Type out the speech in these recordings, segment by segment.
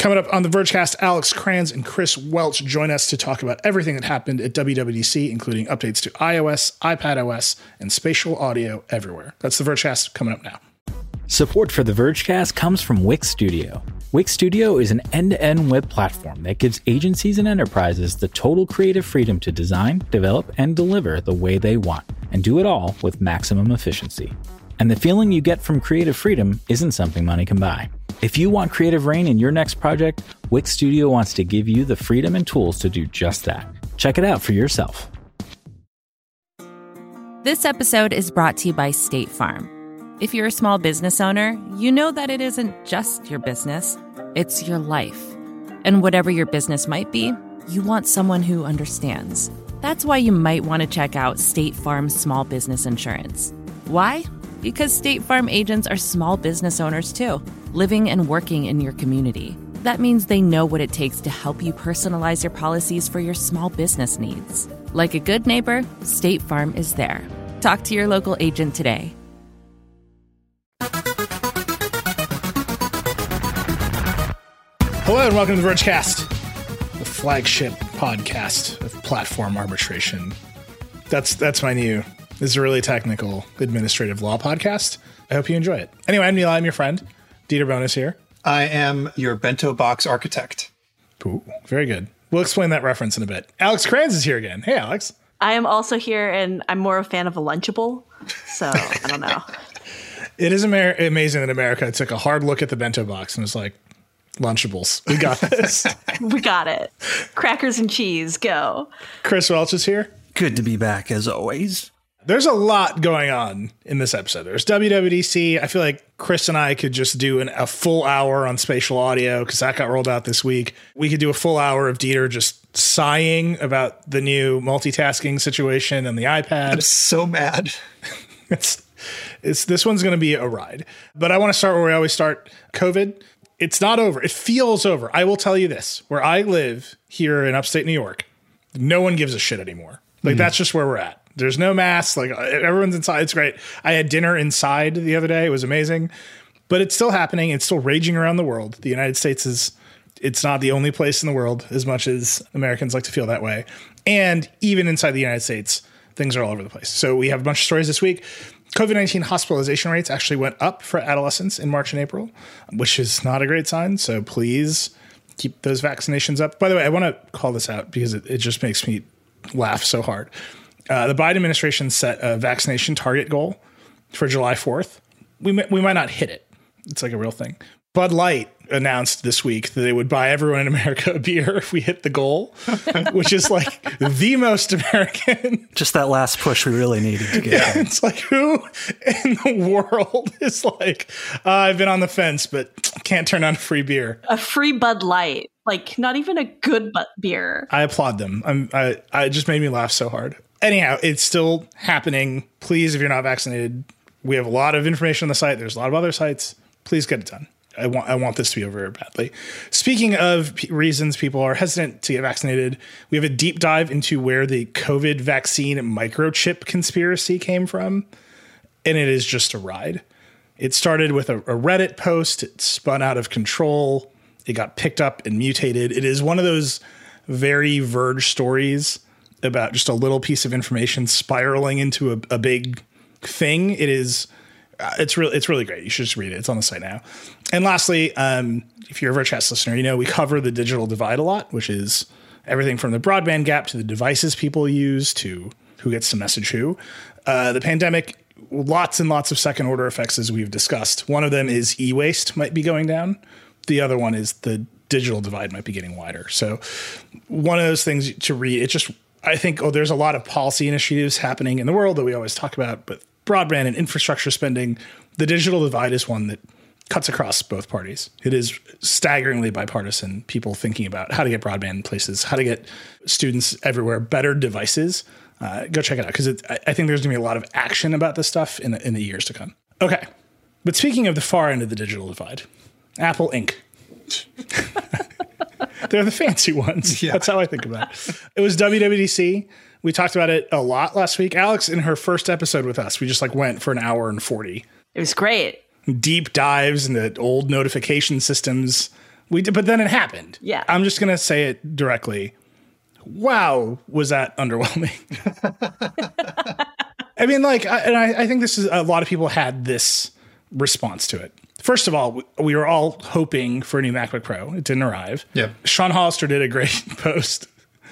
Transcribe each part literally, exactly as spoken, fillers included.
Coming up on the Vergecast, Alex Cranz and Chris Welch join us to talk about everything that happened at W W D C, including updates to iOS, iPadOS, and spatial audio everywhere. That's the Vergecast coming up now. Support for the Vergecast comes from Wix Studio. Wix Studio is an end-to-end web platform that gives agencies and enterprises the total creative freedom to design, develop, and deliver the way they want, and do it all with maximum efficiency. And the feeling you get from creative freedom isn't something money can buy. If you want creative rain in your next project, Wix Studio wants to give you the freedom and tools to do just that. Check it out for yourself. This episode is brought to you by State Farm. If you're a small business owner, you know that it isn't just your business, it's your life. And whatever your business might be, you want someone who understands. That's why you might want to check out State Farm's small business insurance. Why? Because State Farm agents are small business owners too, living and working in your community. That means they know what it takes to help you personalize your policies for your small business needs. Like a good neighbor, State Farm is there. Talk to your local agent today. Hello and welcome to the Vergecast, the flagship podcast of platform arbitration. That's that's my new, this is a really technical administrative law podcast. I hope you enjoy it. Anyway, I'm Neil, I'm your friend. Dieter Bohn here. I am your bento box architect. Ooh, very good. We'll explain that reference in a bit. Alex Cranz is here again. Hey, Alex. I am also here, and I'm more a fan of a Lunchable, so I don't know. It is Amer- amazing that America took a hard look at the bento box and was like, Lunchables, we got this. We got it. Crackers and cheese, go. Chris Welch is here. Good to be back, as always. There's a lot going on in this episode. There's W W D C. I feel like Chris and I could just do an, a full hour on spatial audio because that got rolled out this week. We could do a full hour of Dieter just sighing about the new multitasking situation and the iPad. I'm so mad. it's, it's this one's going to be a ride. But I want to start where we always start. COVID. It's not over. It feels over. I will tell you this. Where I live here in upstate New York, no one gives a shit anymore. Like, mm. that's just where we're at. There's no masks. Like, everyone's inside. It's great. I had dinner inside the other day. It was amazing. But it's still happening. It's still raging around the world. The United States is, it's not the only place in the world, as much as Americans like to feel that way. And even inside the United States, things are all over the place. So we have a bunch of stories this week. COVID nineteen hospitalization rates actually went up for adolescents in March and April, which is not a great sign. So please keep those vaccinations up. By the way, I want to call this out because it, it just makes me laugh so hard. Uh, the Biden administration set a vaccination target goal for July fourth. We may, we might not hit it. It's like a real thing. Bud Light announced this week that they would buy everyone in America a beer if we hit the goal, which is like the most American. Just that last push we really needed to get. Yeah, it's like, who in the world is like, uh, I've been on the fence, but can't turn on free beer. A free Bud Light, like not even a good but beer. I applaud them. I'm, I, I it just made me laugh so hard. Anyhow, it's still happening. Please, if you're not vaccinated, we have a lot of information on the site. There's a lot of other sites. Please get it done. I want I want this to be over very badly. Speaking of p- reasons people are hesitant to get vaccinated, we have a deep dive into where the COVID vaccine microchip conspiracy came from, and it is just a ride. It started with a, a Reddit post. It spun out of control. It got picked up and mutated. It is one of those very Verge stories about just a little piece of information spiraling into a, a big thing. It is... Uh, it's really, it's really great. You should just read it. It's on the site now. And lastly, um, if you're a Vergecast listener, you know we cover the digital divide a lot, which is everything from the broadband gap to the devices people use to who gets to message who. Uh, the pandemic, lots and lots of second order effects, as we've discussed. One of them is e-waste might be going down. The other one is the digital divide might be getting wider. So one of those things to read. It just, I think, oh, there's a lot of policy initiatives happening in the world that we always talk about, but broadband and infrastructure spending, the digital divide is one that cuts across both parties. It is staggeringly bipartisan, people thinking about how to get broadband in places, how to get students everywhere better devices. Uh, go check it out because I, I think there's going to be a lot of action about this stuff in the, in the years to come. Okay. But speaking of the far end of the digital divide, Apple Incorporated. They're the fancy ones. Yeah. That's how I think about it. It was W W D C. We talked about it a lot last week. Alex, in her first episode with us, we just like went for an hour and forty. It was great. Deep dives into old notification systems, We did, but then it happened. Yeah. I'm just going to say it directly. Wow, was that underwhelming? I mean, like, I, and I, I think this is a lot of people had this response to it. First of all, we, we were all hoping for a new MacBook Pro. It didn't arrive. Yep. Sean Hollister did a great post.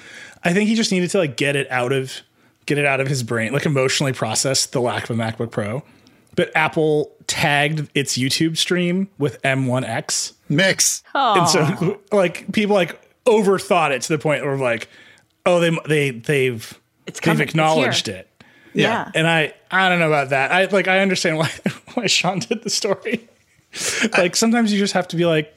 I think he just needed to like get it out of get it out of his brain, like emotionally process the lack of a MacBook Pro. But Apple tagged its YouTube stream with M one X. Mix. And so like people like overthought it to the point where like, oh, they they they've It's they've coming. It's acknowledged here. it. Yeah. And I I don't know about that. I like I understand why why Sean did the story. Like sometimes you just have to be like,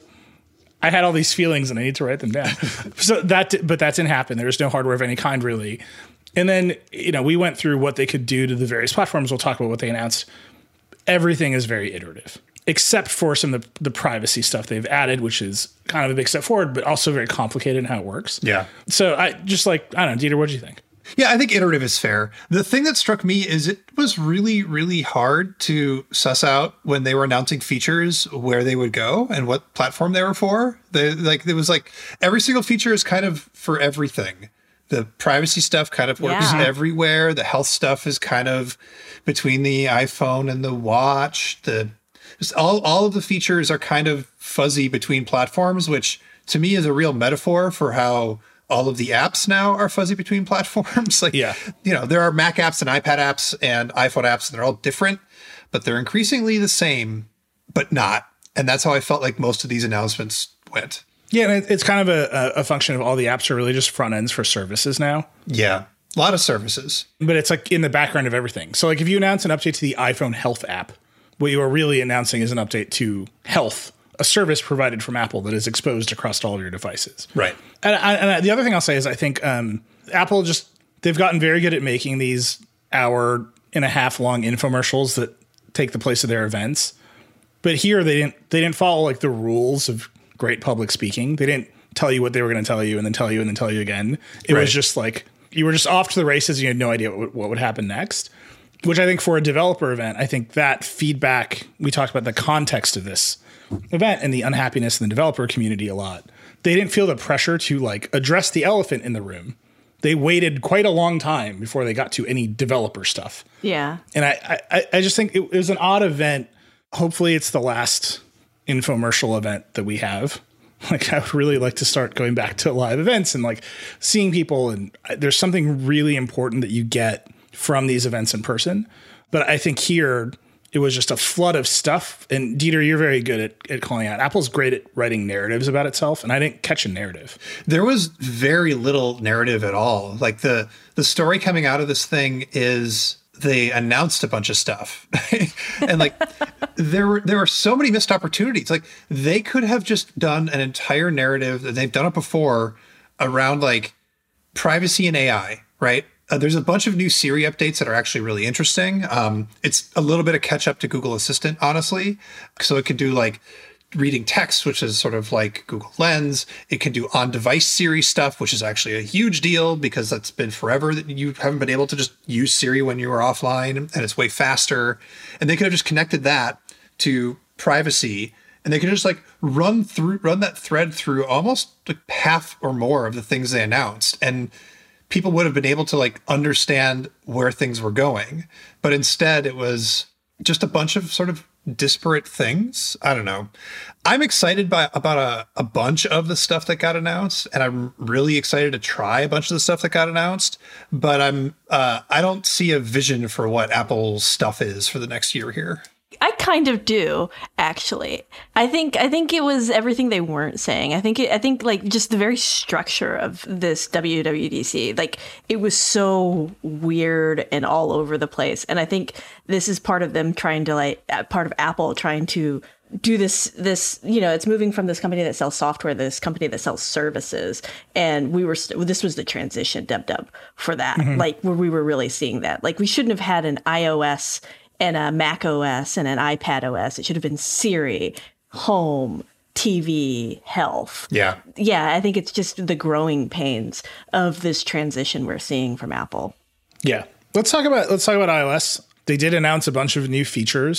I had all these feelings and I need to write them down. So that, but that didn't happen. There was no hardware of any kind really. And then, you know, we went through what they could do to the various platforms. We'll talk about what they announced. Everything is very iterative, except for some of the, the privacy stuff they've added, which is kind of a big step forward, but also very complicated in how it works. Yeah. So I just like, I don't know, Dieter, what do you think? Yeah, I think iterative is fair. The thing that struck me is it was really, really hard to suss out when they were announcing features where they would go and what platform they were for. They like it was like every single feature is kind of for everything. The privacy stuff kind of works Yeah. everywhere. The health stuff is kind of between the iPhone and the watch. The just all all of the features are kind of fuzzy between platforms, which to me is a real metaphor for how all of the apps now are fuzzy between platforms. Like, Yeah. you know, there are Mac apps and iPad apps and iPhone apps, and they're all different, but they're increasingly the same, but not. And that's how I felt like most of these announcements went. Yeah, and it, it's kind of a, a function of all the apps are really just front ends for services now. Yeah. A lot of services. But it's like in the background of everything. So like if you announce an update to the iPhone Health app, what you are really announcing is an update to Health, a service provided from Apple that is exposed across all of your devices. Right. And, I, and I, the other thing I'll say is I think um, Apple just, they've gotten very good at making these hour and a half long infomercials that take the place of their events. But here they didn't, they didn't follow like the rules of great public speaking. They didn't tell you what they were going to tell you and then tell you and then tell you again. It Right. was just like, you were just off to the races and you had no idea what, what would happen next. Which I think for a developer event, I think that feedback, we talked about the context of this event and the unhappiness in the developer community a lot. They didn't feel the pressure to like address the elephant in the room. They waited quite a long time before they got to any developer stuff. Yeah. And I, I, I just think it, it was an odd event. Hopefully it's the last infomercial event that we have. Like I would really like to start going back to live events and like seeing people. And there's something really important that you get from these events in person. But I think here it was just a flood of stuff. And Dieter, you're very good at, at calling out. Apple's great at writing narratives about itself. And I didn't catch a narrative. There was very little narrative at all. Like the the story coming out of this thing is they announced a bunch of stuff. And like there were there were so many missed opportunities. Like they could have just done an entire narrative, and they've done it before, around like privacy and A I, right? Uh, there's a bunch of new Siri updates that are actually really interesting. Um, it's a little bit of catch up to Google Assistant, honestly. So it can do like reading text, which is sort of like Google Lens. It can do on-device Siri stuff, which is actually a huge deal because that's been forever that you haven't been able to just use Siri when you were offline, and it's way faster. And they could have just connected that to privacy, and they could just like run through, run that thread through almost like half or more of the things they announced. And people would have been able to like understand where things were going. But instead it was just a bunch of sort of disparate things. I don't know. I'm excited by about a, a bunch of the stuff that got announced, and I'm really excited to try a bunch of the stuff that got announced, but I'm uh, I don't see a vision for what Apple's stuff is for the next year here. I kind of do, actually. I think I think it was everything they weren't saying. I think it, I think like just the very structure of this W W D C, like it was so weird and all over the place. And I think this is part of them trying to like part of Apple trying to do this this you know, it's moving from this company that sells software to this company that sells services. And we were this was the transition dub dub for that, mm-hmm. like where we were really seeing that. Like we shouldn't have had an iOS and a Mac O S and an iPad O S. It should have been Siri, Home, T V, Health. Yeah. Yeah, I think it's just the growing pains of this transition we're seeing from Apple. Yeah. Let's talk about let's talk about iOS. They did announce a bunch of new features.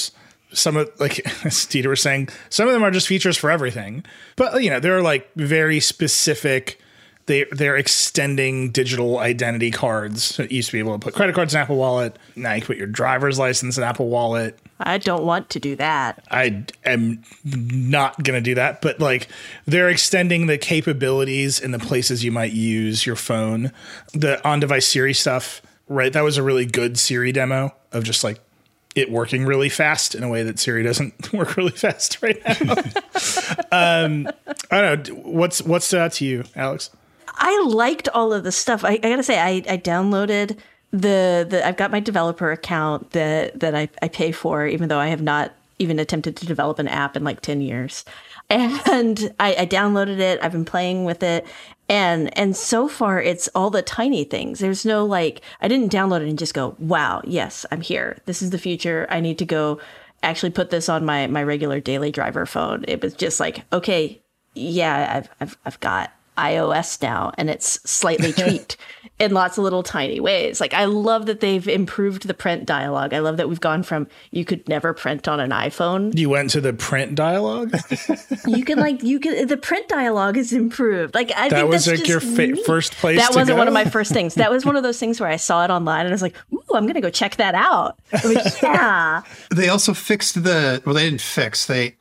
some of, like as Dieter was saying, some of them are just features for everything. But, you know, there are like very specific, they, they're extending digital identity cards. So it used to be able to put credit cards in Apple Wallet. Now you can put your driver's license in Apple Wallet. I don't want to do that. I am not going to do that. But like they're extending the capabilities in the places you might use your phone. The on-device Siri stuff, right? That was a really good Siri demo of just like it working really fast in a way that Siri doesn't work really fast right now. um, I don't know. What's, what stood out to you, Alex? I liked all of the stuff. I, I got to say, I, I downloaded the, the, I've got my developer account that, that I, I pay for, even though I have not even attempted to develop an app in like ten years. And I, I downloaded it. I've been playing with it. And, and so far it's all the tiny things. There's no like, I didn't download it and just go, wow, yes, I'm here. This is the future. I need to go actually put this on my, my regular daily driver phone. It was just like, okay, yeah, I've, I've, I've got iOS now, and it's slightly tweaked in lots of little tiny ways. Like, I love that they've improved the print dialogue. I love that we've gone from you could never print on an iPhone. You went to the print dialogue? You can like you can the print dialog is improved. Like I that think was that's like just your fa- neat. first place. That to wasn't go? one of my first things. That was one of those things where I saw it online and I was like, "Ooh, I'm gonna go check that out." I'm like, yeah. They also fixed the well, they didn't fix they.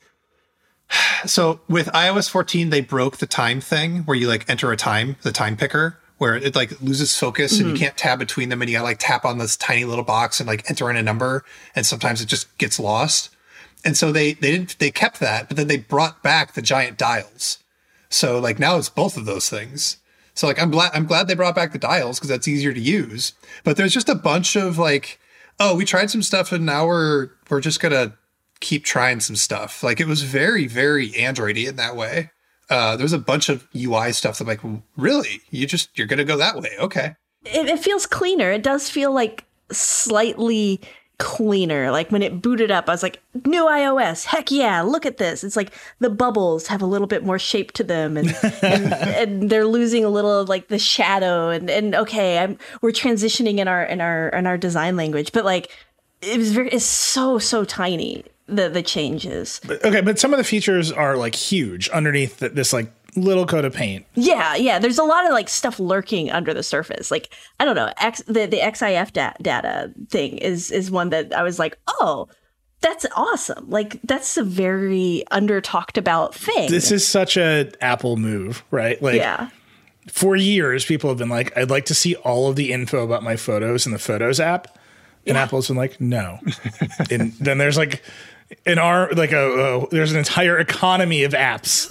So with iOS fourteen, they broke the time thing where you like enter a time, the time picker, where it like loses focus mm-hmm. and you can't tab between them, and you gotta like tap on this tiny little box and like enter in a number, and sometimes it just gets lost. And so they they didn't they kept that, but then they brought back the giant dials. So like now it's both of those things. So like I'm glad I'm glad they brought back the dials because that's easier to use. But there's just a bunch of like, oh, we tried some stuff and now we're we're just gonna keep trying some stuff. Like it was very, very Android-y in that way. Uh, there's a bunch of U I stuff that I'm like, really? You just, you're going to go that way. Okay. It, it feels cleaner. It does feel like slightly cleaner. Like when it booted up, I was like, new iOS. Heck yeah. Look at this. It's like the bubbles have a little bit more shape to them and, and, and they're losing a little of like the shadow and, and okay, I'm, we're transitioning in our, in our, in our design language, but like, it was very, it's so, so tiny. The the changes. But, okay, but some of the features are like huge underneath the, this like little coat of paint. Yeah, yeah. There's a lot of like stuff lurking under the surface. Like I don't know, X, the the X I F da- data thing is is one that I was like, oh, that's awesome. Like that's a very under talked about thing. This is such a Apple move, right? Like yeah. For years, people have been like, I'd like to see all of the info about my photos in the Photos app, and yeah. Apple's been like, no. And then there's like. In our like a, a there's an entire economy of apps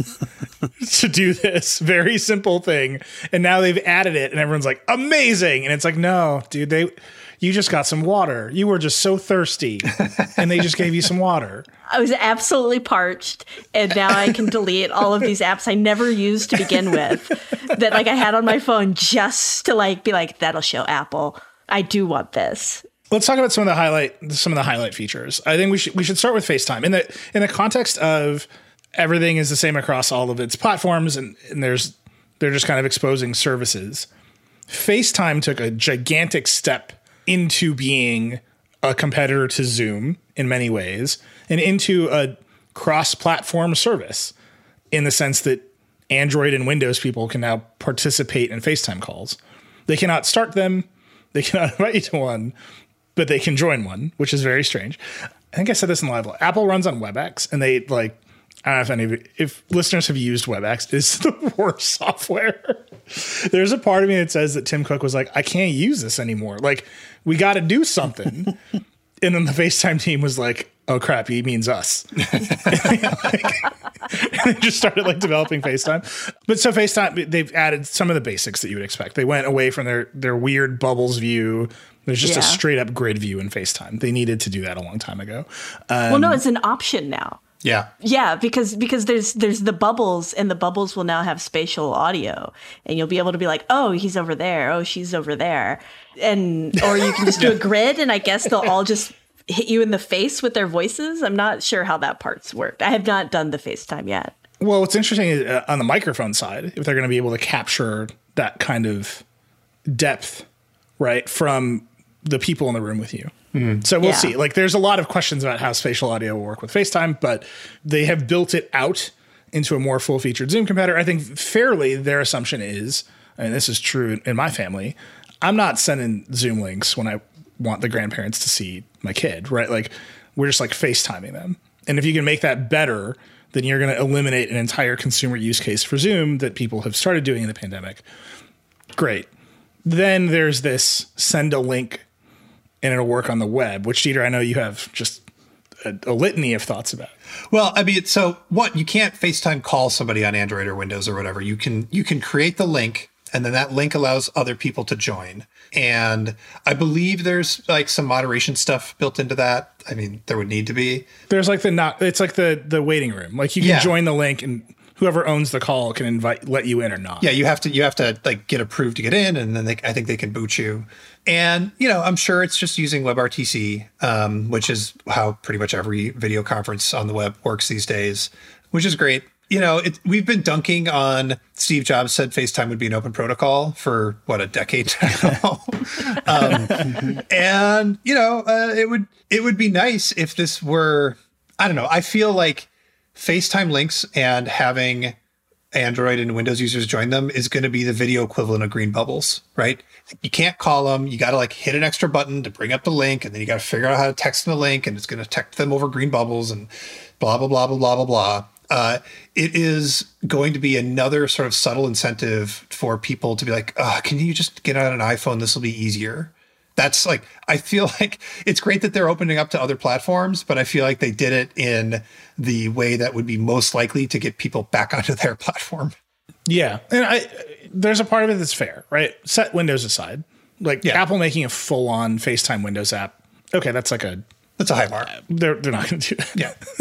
to do this very simple thing, and now they've added it, and everyone's like amazing, and it's like no, dude, they you just got some water. You were just so thirsty, and they just gave you some water. I was absolutely parched, and now I can delete all of these apps I never used to begin with that like I had on my phone just to like be like that'll show Apple I do want this. Let's talk about some of the highlight some of the highlight features. I think we should we should start with FaceTime. In the in the context of everything is the same across all of its platforms and, and there's they're just kind of exposing services. FaceTime took a gigantic step into being a competitor to Zoom in many ways and into a cross-platform service in the sense that Android and Windows people can now participate in FaceTime calls. They cannot start them, they cannot invite you to one. But they can join one, which is very strange. I think I said this in live. Apple runs on WebEx, and they like. I don't know if any of you, if listeners have used WebEx, it's the worst software. There's a part of me that says that Tim Cook was like, I can't use this anymore. Like, we got to do something. And then the FaceTime team was like, oh crap, he means us. and they just started like developing FaceTime. But so FaceTime, they've added some of the basics that you would expect. They went away from their their weird bubbles view. There's just yeah. a straight up grid view in FaceTime. They needed to do that a long time ago. Um, well, no, it's an option now. Yeah. Yeah, because because there's there's the bubbles, and the bubbles will now have spatial audio, and you'll be able to be like, oh, he's over there, oh, she's over there, and or you can just do a grid, and I guess they'll all just hit you in the face with their voices. I'm not sure how that part's worked. I have not done the FaceTime yet. Well, what's interesting is uh, on the microphone side, if they're going to be able to capture that kind of depth, right, from the people in the room with you. Mm. So we'll Yeah. see. Like, there's a lot of questions about how spatial audio will work with FaceTime, but they have built it out into a more full-featured Zoom competitor. I think fairly their assumption is, and this is true in my family, I'm not sending Zoom links when I want the grandparents to see my kid, right? Like, we're just like FaceTiming them. And if you can make that better, then you're going to eliminate an entire consumer use case for Zoom that people have started doing in the pandemic. Great. Then there's this send a link and it'll work on the web, which, Dieter, I know you have just a, a litany of thoughts about. Well, I mean, so what, you can't FaceTime call somebody on Android or Windows or whatever. You can you can create the link, and then that link allows other people to join. And I believe there's like some moderation stuff built into that. I mean, there would need to be. There's like the not. It's like the the waiting room. Like you can Yeah. join the link, and whoever owns the call can invite, let you in or not. Yeah, you have to you have to like get approved to get in, and then they, I think they can boot you. And you know, I'm sure it's just using WebRTC, um, which is how pretty much every video conference on the web works these days, which is great. You know, it, we've been dunking on Steve Jobs said FaceTime would be an open protocol for what, a decade now. um, and you know, uh, it would it would be nice if this were. I don't know. I feel like FaceTime links and having Android and Windows users join them is going to be the video equivalent of green bubbles, right? You can't call them. You got to like hit an extra button to bring up the link, and then you got to figure out how to text them the link, and it's going to text them over green bubbles and blah, blah, blah, blah, blah, blah, blah. Uh, it is going to be another sort of subtle incentive for people to be like, oh, can you just get on an iPhone? This will be easier. That's like, I feel like it's great that they're opening up to other platforms, but I feel like they did it in the way that would be most likely to get people back onto their platform. Yeah. And I, there's a part of it that's fair, right? Set Windows aside. Like Yeah. Apple making a full on FaceTime Windows app. Okay. That's like a, That's a high mark. they're, they're not going to do that.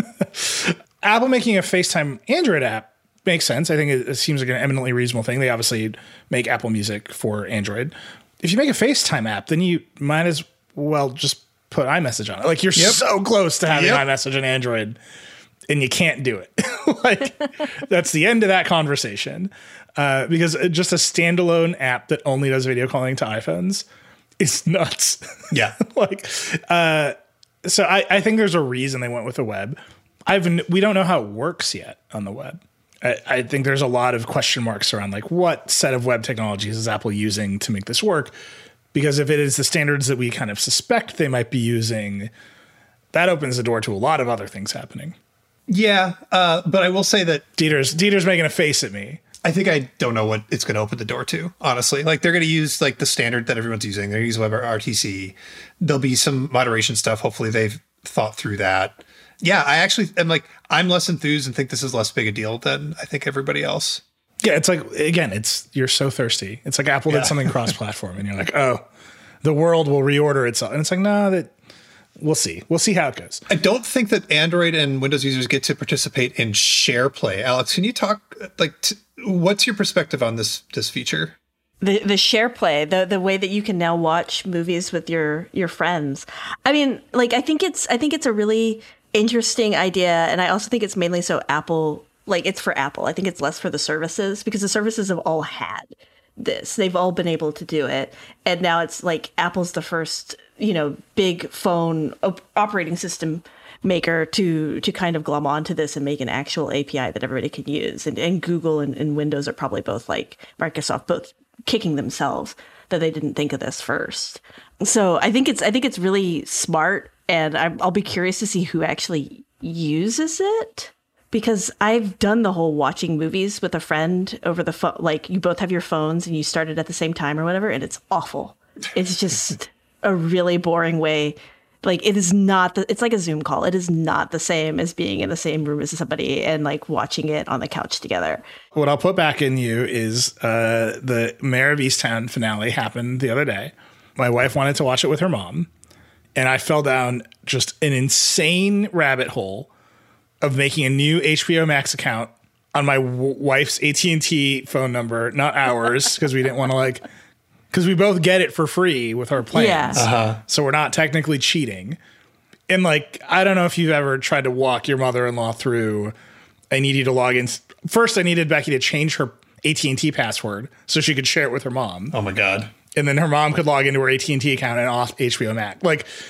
Yeah. Apple making a FaceTime Android app makes sense. I think it, it seems like an eminently reasonable thing. They obviously make Apple Music for Android. If you make a FaceTime app, then you might as well just put iMessage on it. Like you're Yep. so close to having Yep. iMessage on Android, and you can't do it. Like that's the end of that conversation. Uh, because just a standalone app that only does video calling to iPhones is nuts. Yeah. like, uh, so I, I think there's a reason they went with the web. I've n- we don't know how it works yet on the web. I, I think there's a lot of question marks around like what set of web technologies is Apple using to make this work? Because if it is the standards that we kind of suspect they might be using, that opens the door to a lot of other things happening. Yeah. Uh, but I will say that Dieter's Dieter's making a face at me. I think I don't know what it's going to open the door to, honestly. Like they're going to use like the standard that everyone's using. They're going to use WebRTC. There'll be some moderation stuff. Hopefully they've thought through that. Yeah, I actually am like, I'm less enthused and think this is less big a deal than I think everybody else. Yeah, it's like, again, it's you're so thirsty. It's like Apple Yeah. did something cross-platform and you're like, oh, the world will reorder itself. And it's like, no, that we'll see. We'll see how it goes. I don't think that Android and Windows users get to participate in SharePlay. Alex, can you talk, like, t- what's your perspective on this this feature? The the share play, the the way that you can now watch movies with your your friends. I mean, like I think it's I think it's a really interesting idea, and I also think it's mainly so Apple, like it's for Apple. I think it's less for the services because the services have all had this. They've all been able to do it, and now it's like Apple's the first, you know, big phone op- operating system maker to to kind of glom onto this and make an actual A P I that everybody can use. And, and Google and, and Windows are probably both like Microsoft, both kicking themselves that they didn't think of this first. So I think it's I think it's really smart, and I'm, I'll be curious to see who actually uses it, because I've done the whole watching movies with a friend over the phone. Like you both have your phones and you start it at the same time or whatever, and it's awful. It's just a really boring way. Like it is not the, it's like a Zoom call. It is not the same as being in the same room as somebody and like watching it on the couch together. What I'll put back in you is uh, the Mayor of Easttown finale happened the other day. My wife wanted to watch it with her mom, and I fell down just an insane rabbit hole of making a new H B O Max account on my w- wife's A T and T phone number, not ours, because we didn't want to like, because we both get it for free with our plans. Yeah. Uh-huh. So we're not technically cheating. And like, I don't know if you've ever tried to walk your mother-in-law through, I need you to log in. First, I needed Becky to change her A T and T password so she could share it with her mom. Oh my God. And then her mom could log into her A T and T account and off H B O Max. Like,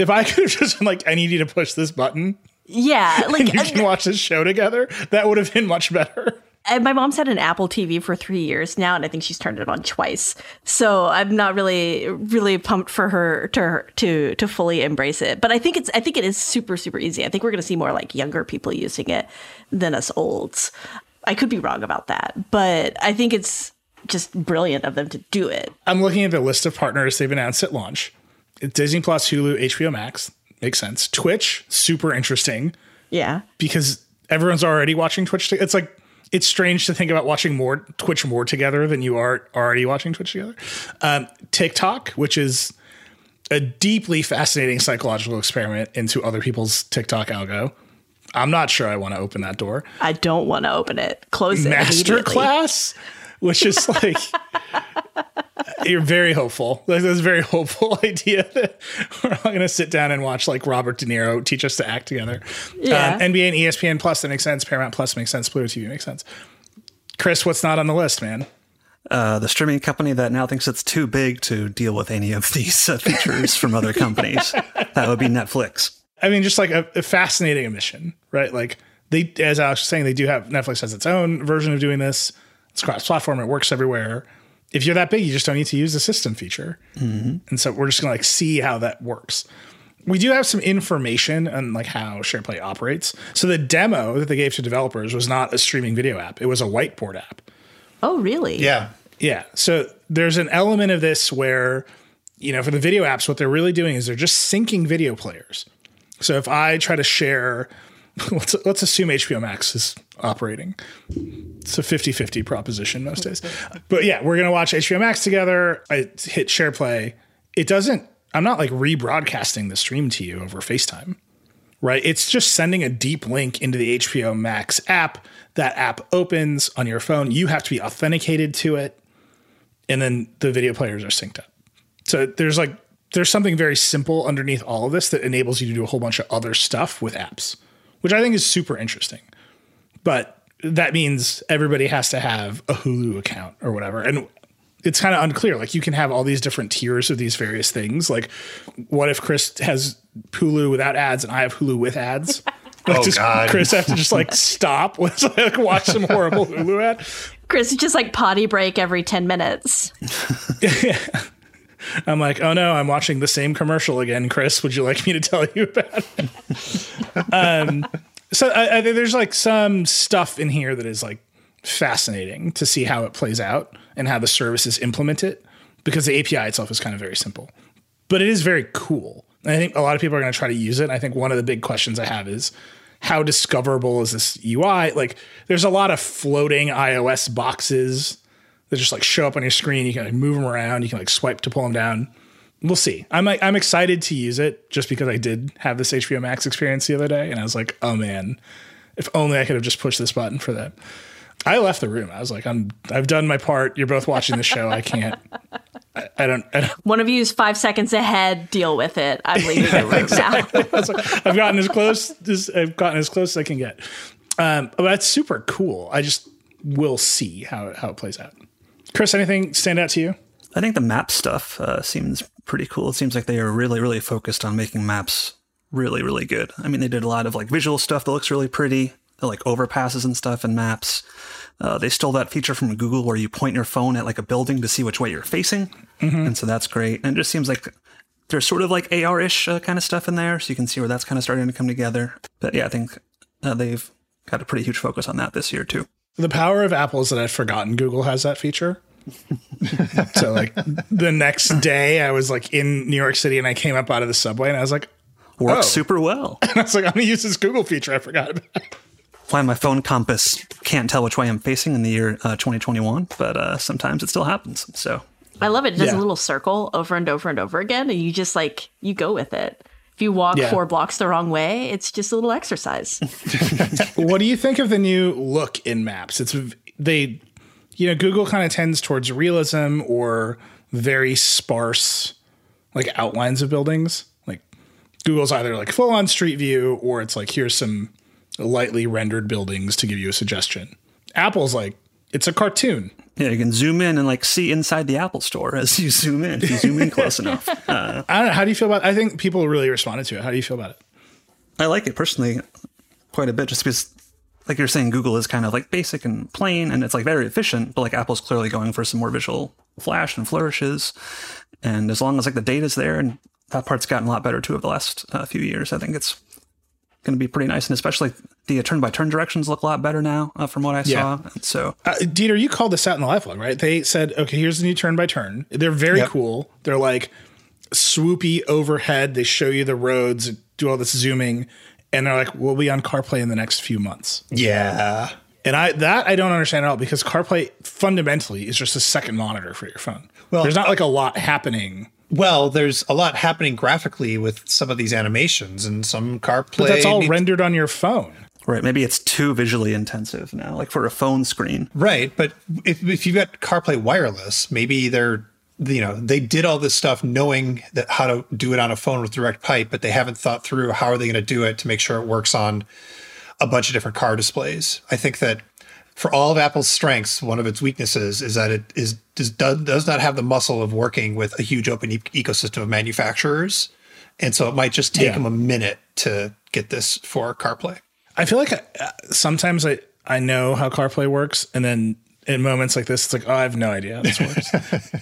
If I could have just been like, I need you to push this button Yeah, like and you can watch this show together, that would have been much better. And my mom's had an Apple T V for three years now, and I think she's turned it on twice. So I'm not really, really pumped for her to to to fully embrace it. But I think it's, I think it is super, super easy. I think we're going to see more like younger people using it than us olds. I could be wrong about that, but I think it's just brilliant of them to do it. I'm looking at the list of partners they've announced at launch. It's Disney Plus, Hulu, H B O Max. Makes sense. Twitch, super interesting. Yeah, because everyone's already watching Twitch. It's like, it's strange to think about watching more Twitch more together than you are already watching Twitch together. Um, TikTok, which is a deeply fascinating psychological experiment into other people's TikTok algo. I'm not sure I want to open that door. I don't want to open it. Close it. Masterclass, which is like, you're very hopeful. Like, that's a very hopeful idea that we're all going to sit down and watch like Robert De Niro teach us to act together. Yeah. Um, N B A and E S P N Plus, that makes sense. Paramount Plus makes sense. Pluto T V makes sense. Chris, what's not on the list, man? Uh, the streaming company that now thinks it's too big to deal with any of these uh, features from other companies. That would be Netflix. I mean, just like a, a fascinating omission, right? Like they, as Alex was saying, they do have, Netflix has its own version of doing this. It's cross-platform. It works everywhere. If you're that big, you just don't need to use the system feature. Mm-hmm. And so we're just going to like see how that works. We do have some information on like how SharePlay operates. So the demo that they gave to developers was not a streaming video app. It was a whiteboard app. Oh, really? Yeah. Yeah. So there's an element of this where, you know, for the video apps, what they're really doing is they're just syncing video players. So if I try to share, let's, let's assume H B O Max is operating. It's a fifty-fifty proposition most days. But yeah, we're going to watch H B O Max together. I hit SharePlay. It doesn't, I'm not like rebroadcasting the stream to you over FaceTime, right? It's just sending a deep link into the H B O Max app. That app opens on your phone. You have to be authenticated to it. And then the video players are synced up. So there's like, there's something very simple underneath all of this that enables you to do a whole bunch of other stuff with apps, which I think is super interesting. But that means everybody has to have a Hulu account or whatever. And it's kind of unclear. Like you can have all these different tiers of these various things. Like what if Chris has Hulu without ads and I have Hulu with ads? Like Oh, does God. Chris have to just like stop, like watch some horrible Hulu ad? Chris, just like potty break every ten minutes. Yeah. I'm like, oh no, I'm watching the same commercial again. Chris, would you like me to tell you about it? um, so I, I think there's like some stuff in here that is like fascinating to see how it plays out and how the services implement it, because the A P I itself is kind of very simple, but it is very cool. And I think a lot of people are going to try to use it. And I think one of the big questions I have is how discoverable is this U I? Like there's a lot of floating iOS boxes that just like show up on your screen. You can like move them around. You can like swipe to pull them down. We'll see. I'm like, I'm excited to use it just because I did have this H B O Max experience the other day. And I was like, oh man, if only I could have just pushed this button for that. I left the room. I was like, I'm, I've done my part. You're both watching the show. I can't, I, I don't, I don't. One of you is five seconds ahead. Deal with it. I'm leaving the room now. I was like, I've gotten as close as I've gotten as close as I can get. Um, but that's super cool. I just will see how it, how it plays out. Chris, anything stand out to you? I think the map stuff uh, seems pretty cool. It seems like they are really, really focused on making maps really, really good. I mean, they did a lot of like visual stuff that looks really pretty, the, like overpasses and stuff in maps. Uh, they stole that feature from Google where you point your phone at like a building to see which way you're facing. Mm-hmm. And so that's great. And it just seems like there's sort of like A R-ish uh, kind of stuff in there. So you can see where that's kind of starting to come together. But yeah, I think uh, they've got a pretty huge focus on that this year too. The power of Apple is that I'd forgotten Google has that feature. So like the next day I was like in New York City and I came up out of the subway and I was like, Works oh. super well. And I was like, I'm going to use this Google feature I forgot about. Why my phone compass can't tell which way I'm facing in the year uh, twenty twenty-one, but uh, sometimes it still happens. So I love it. It does Yeah. a little circle over and over and over again. And you just like, you go with it. If you walk Yeah. four blocks the wrong way, it's just a little exercise. What do you think of the new look in maps? It's they, you know, Google kind of tends towards realism or very sparse like outlines of buildings. Like Google's either like full on street view or it's like, here's some lightly rendered buildings to give you a suggestion. Apple's like, It's a cartoon. Yeah, you can zoom in and like see inside the Apple Store as you zoom in. If you zoom in close enough. Uh, I don't know. How do you feel about it? I think people really responded to it. How do you feel about it? I like it personally quite a bit, just because, like you're saying, Google is kind of like basic and plain, and it's like very efficient. But like Apple's clearly going for some more visual flash and flourishes. And as long as like the data's there, and that part's gotten a lot better too over the last uh, few years, I think it's going to be pretty nice. And especially the turn-by-turn directions look a lot better now uh, from what I Yeah. saw. And so, Uh, Dieter, you called this out in the live vlog, right? They said, okay, here's the new turn by turn. They're very Yep. cool. They're like swoopy overhead. They show you the roads, do all this zooming, and they're like, we'll be on CarPlay in the next few months. Yeah. And I that I don't understand at all, because CarPlay fundamentally is just a second monitor for your phone. Well, there's not like a lot happening. Well, there's a lot happening graphically with some of these animations and some CarPlay. But that's all needs- rendered on your phone. right, maybe it's too visually intensive now, like for a phone screen. Right, but if, if you've got CarPlay wireless, maybe they're, you know, they did all this stuff knowing that how to do it on a phone with direct pipe, but they haven't thought through how are they going to do it to make sure it works on a bunch of different car displays. I think that for all of Apple's strengths, one of its weaknesses is that it is does, does not have the muscle of working with a huge open e- ecosystem of manufacturers. And so it might just take Yeah. them a minute to get this for CarPlay. I feel like I, sometimes I, I know how CarPlay works, and then in moments like this, it's like, oh, I have no idea how this works.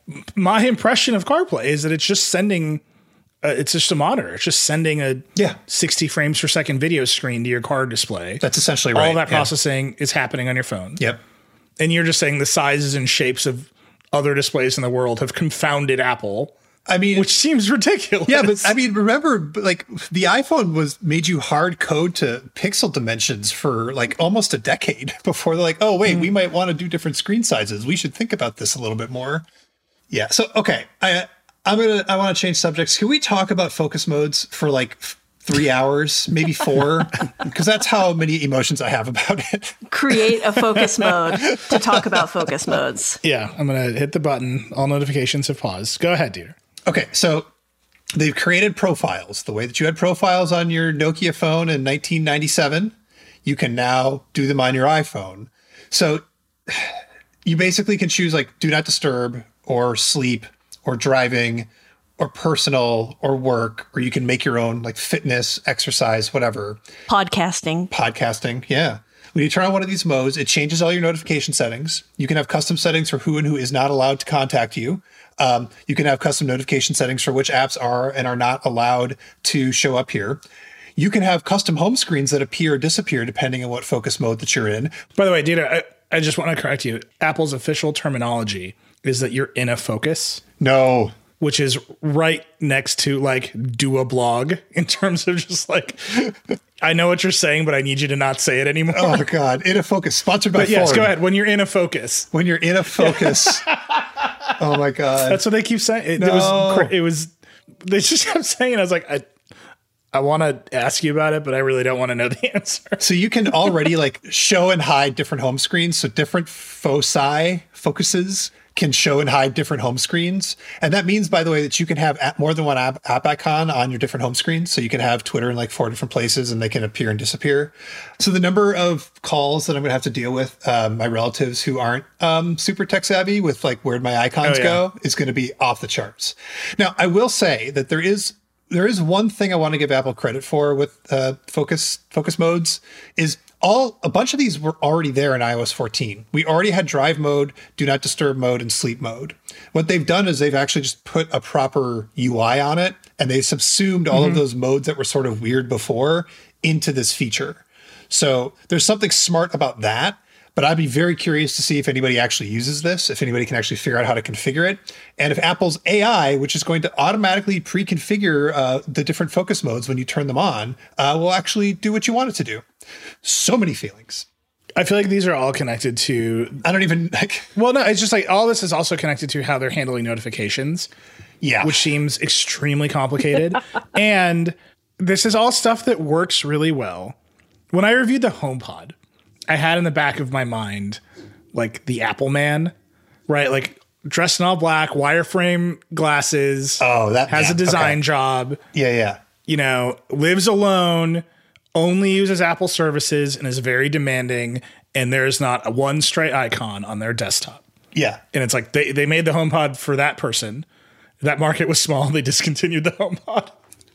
My impression of CarPlay is that it's just sending, uh, it's just a monitor. It's just sending a Yeah. sixty frames per second video screen to your car display. That's essentially right. All that Yeah. processing is happening on your phone. Yep. And you're just saying the sizes and shapes of other displays in the world have confounded Apple, I mean, which seems ridiculous. yeah, but I mean, remember, like the iPhone was made you hard code to pixel dimensions for like almost a decade before they're like, oh wait, we might want to do different screen sizes. We should think about this a little bit more. Yeah. So okay, I I'm gonna I want to change subjects. Can we talk about focus modes for like three hours, maybe four? Because that's how many emotions I have about it. Create a focus mode to talk about focus modes. yeah, I'm going to hit the button. All notifications have paused. Go ahead, Dieter. Okay, so they've created profiles. The way that you had profiles on your Nokia phone in nineteen ninety-seven, you can now do them on your iPhone. So you basically can choose like do not disturb or sleep or driving or personal or work, or you can make your own like fitness, exercise, whatever. Podcasting. Podcasting, yeah. When you turn on one of these modes, it changes all your notification settings. You can have custom settings for who and who is not allowed to contact you. Um, you can have custom notification settings for which apps are and are not allowed to show up here. You can have custom home screens that appear or disappear depending on what focus mode that you're in. By the way, Dieter, I, I just want to correct you. Apple's official terminology is that you're in a focus, No. which is right next to like do a blog in terms of just like, I know what you're saying, but I need you to not say it anymore. Oh, God. In a focus. Sponsored by but yes, Ford. go ahead. When you're in a focus, When you're in a focus. Oh, my God. that's what they keep saying. It, it No. was, cra- it was, they just kept saying, it. I was like, I, I want to ask you about it, but I really don't want to know the answer. So you can already like show and hide different home screens. So different foci focuses can show and hide different home screens. And that means, by the way, that you can have app, more than one app, app icon on your different home screens. So you can have Twitter in like four different places and they can appear and disappear. So the number of calls that I'm going to have to deal with um, my relatives who aren't um, super tech savvy with like where'd my icons Oh, yeah. go is going to be off the charts. Now, I will say that there is there is one thing I want to give Apple credit for with uh, focus focus modes is all a bunch of these were already there in i O S fourteen. We already had drive mode, do not disturb mode, and sleep mode. What they've done is they've actually just put a proper U I on it, and they subsumed all of those modes that were sort of weird before into this feature. So there's something smart about that. But I'd be very curious to see if anybody actually uses this, if anybody can actually figure out how to configure it, and if Apple's A I, which is going to automatically pre-configure uh, the different focus modes when you turn them on, uh, will actually do what you want it to do. So many feelings. I feel like these are all connected to, I don't even like. well, no, it's just like all this is also connected to how they're handling notifications, Yeah, which seems extremely complicated. And this is all stuff that works really well. When I reviewed the HomePod, I had in the back of my mind, like the Apple man, right? Like dressed in all black, wireframe glasses. Oh, that has man. a design Okay. job, yeah, yeah. you know, lives alone, only uses Apple services and is very demanding. and there's not a one straight icon on their desktop. Yeah. And it's like they, they made the HomePod for that person. That market was small. They discontinued the HomePod.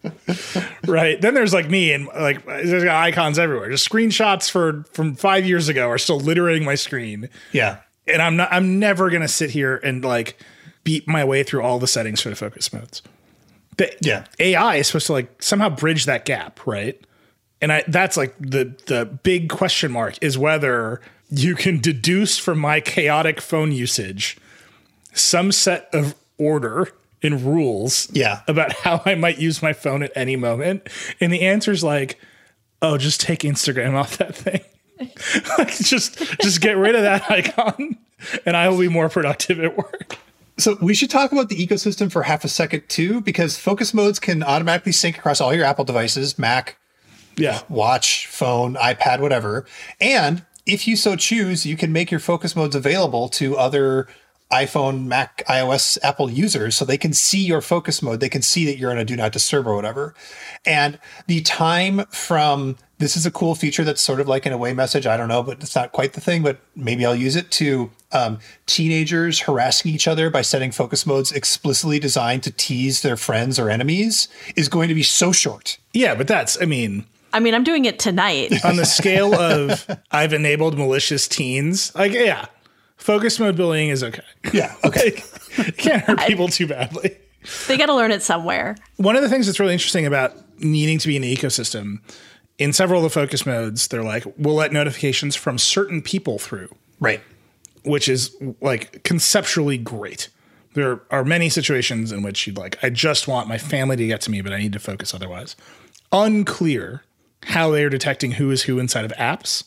Right. Then there's like me and like there's got icons everywhere. Just screenshots for from five years ago are still littering my screen. Yeah. And I'm not I'm never gonna sit here and like beat my way through all the settings for the focus modes. The yeah. A I is supposed to like somehow bridge that gap, right? And I that's like the the big question mark is whether you can deduce from my chaotic phone usage some set of order and rules yeah. about how I might use my phone at any moment. And the answer is like, oh, just take Instagram off that thing. Like just just get rid of that icon and I will be more productive at work. So we should talk about the ecosystem for half a second too, because focus modes can automatically sync across all your Apple devices, Mac, yeah, watch, phone, iPad, whatever. And if you so choose, you can make your focus modes available to other iPhone, Mac, iOS, Apple users so they can see your focus mode. They can see that you're in a do not disturb or whatever. And the time from this is a cool feature that's sort of like an away message. I don't know, but it's not quite the thing, but maybe I'll use it to um, teenagers harassing each other by setting focus modes explicitly designed to tease their friends or enemies is going to be so short. Yeah, but that's, I mean... I mean, I'm doing it tonight. On the scale of I've enabled malicious teens, like, yeah, focus mode bullying is okay. Yeah, okay. Like, it can't hurt people too badly. They got to learn it somewhere. One of the things that's really interesting about needing to be in an ecosystem, in several of the focus modes, they're like, we'll let notifications from certain people through. Right. Which is like conceptually great. There are many situations in which you'd like, I just want my family to get to me, but I need to focus otherwise. Unclear how they are detecting who is who inside of apps.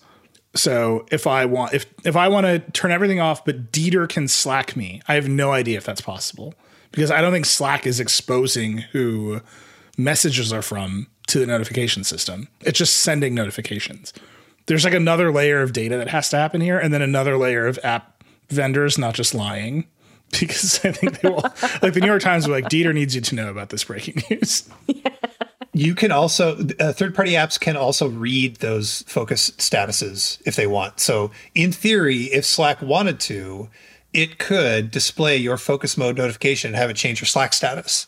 So if I want, if, if I want to turn everything off, but Dieter can Slack me, I have no idea if that's possible because I don't think Slack is exposing who messages are from to the notification system. It's just sending notifications. There's like another layer of data that has to happen here. And then another layer of app vendors, not just lying, because I think they will, like the New York Times will like, Dieter needs you to know about this breaking news. Yeah. You can also, uh, third-party apps can also read those focus statuses if they want. So in theory, if Slack wanted to, it could display your focus mode notification and have it change your Slack status,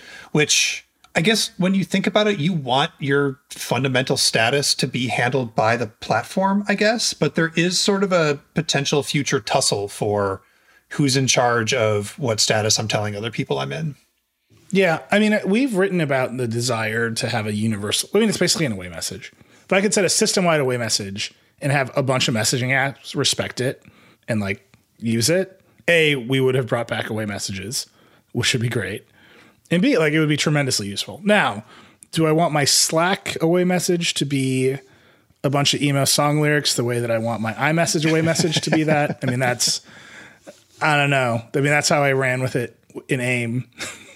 which I guess when you think about it, you want your fundamental status to be handled by the platform, I guess. But there is sort of a potential future tussle for who's in charge of what status I'm telling other people I'm in. Yeah, I mean, we've written about the desire to have a universal, I mean, it's basically an away message. If I could set a system-wide away message and have a bunch of messaging apps respect it and like use it, A, we would have brought back away messages, which should be great. And B, like it would be tremendously useful. Now, do I want my Slack away message to be a bunch of emo song lyrics the way that I want my iMessage away message to be that? I mean, that's, I don't know. I mean, that's how I ran with it in AIM.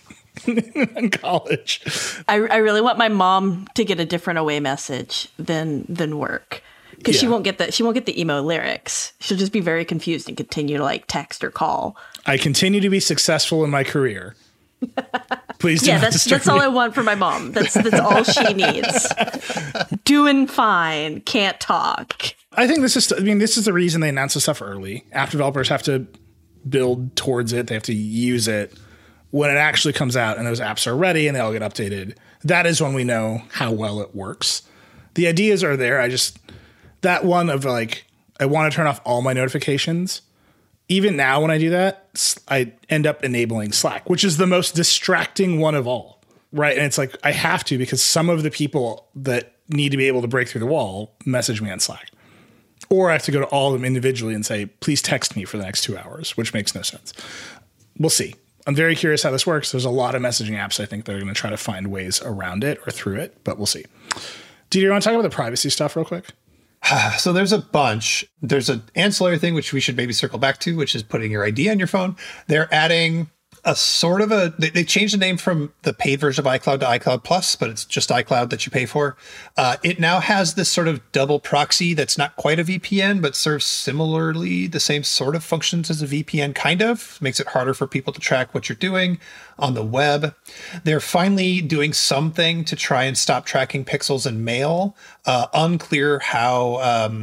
In college. I, I really want my mom to get a different away message than than work because yeah. she won't get the she won't get the emo lyrics. She'll just be very confused and continue to like text or call. I continue to be successful in my career. Please do yeah, not that's disturb that's me. all I want for my mom. That's that's all she needs. Doing fine, can't talk. I think this is. I mean, this is the reason they announce this stuff early. App developers have to build towards it. They have to use it. When it actually comes out and those apps are ready and they all get updated, that is when we know how well it works. The ideas are there. I just, that one of like, I want to turn off all my notifications. Even now when I do that, I end up enabling Slack, which is the most distracting one of all, right? And it's like, I have to because some of the people that need to be able to break through the wall message me on Slack. Or I have to go to all of them individually and say, please text me for the next two hours, which makes no sense. We'll see. I'm very curious how this works. There's a lot of messaging apps I think that are going to try to find ways around it or through it, but we'll see. Do you want to talk about the privacy stuff real quick? So there's a bunch. There's an ancillary thing, which we should maybe circle back to, which is putting your I D on your phone. They're adding a sort of a, they, they changed the name from the paid version of iCloud to iCloud Plus, but it's just iCloud that you pay for. Uh, it now has this sort of double proxy that's not quite a V P N, but serves similarly the same sort of functions as a V P N, kind of. Makes it harder for people to track what you're doing on the web. They're finally doing something to try and stop tracking pixels in mail. Uh, unclear how... Um,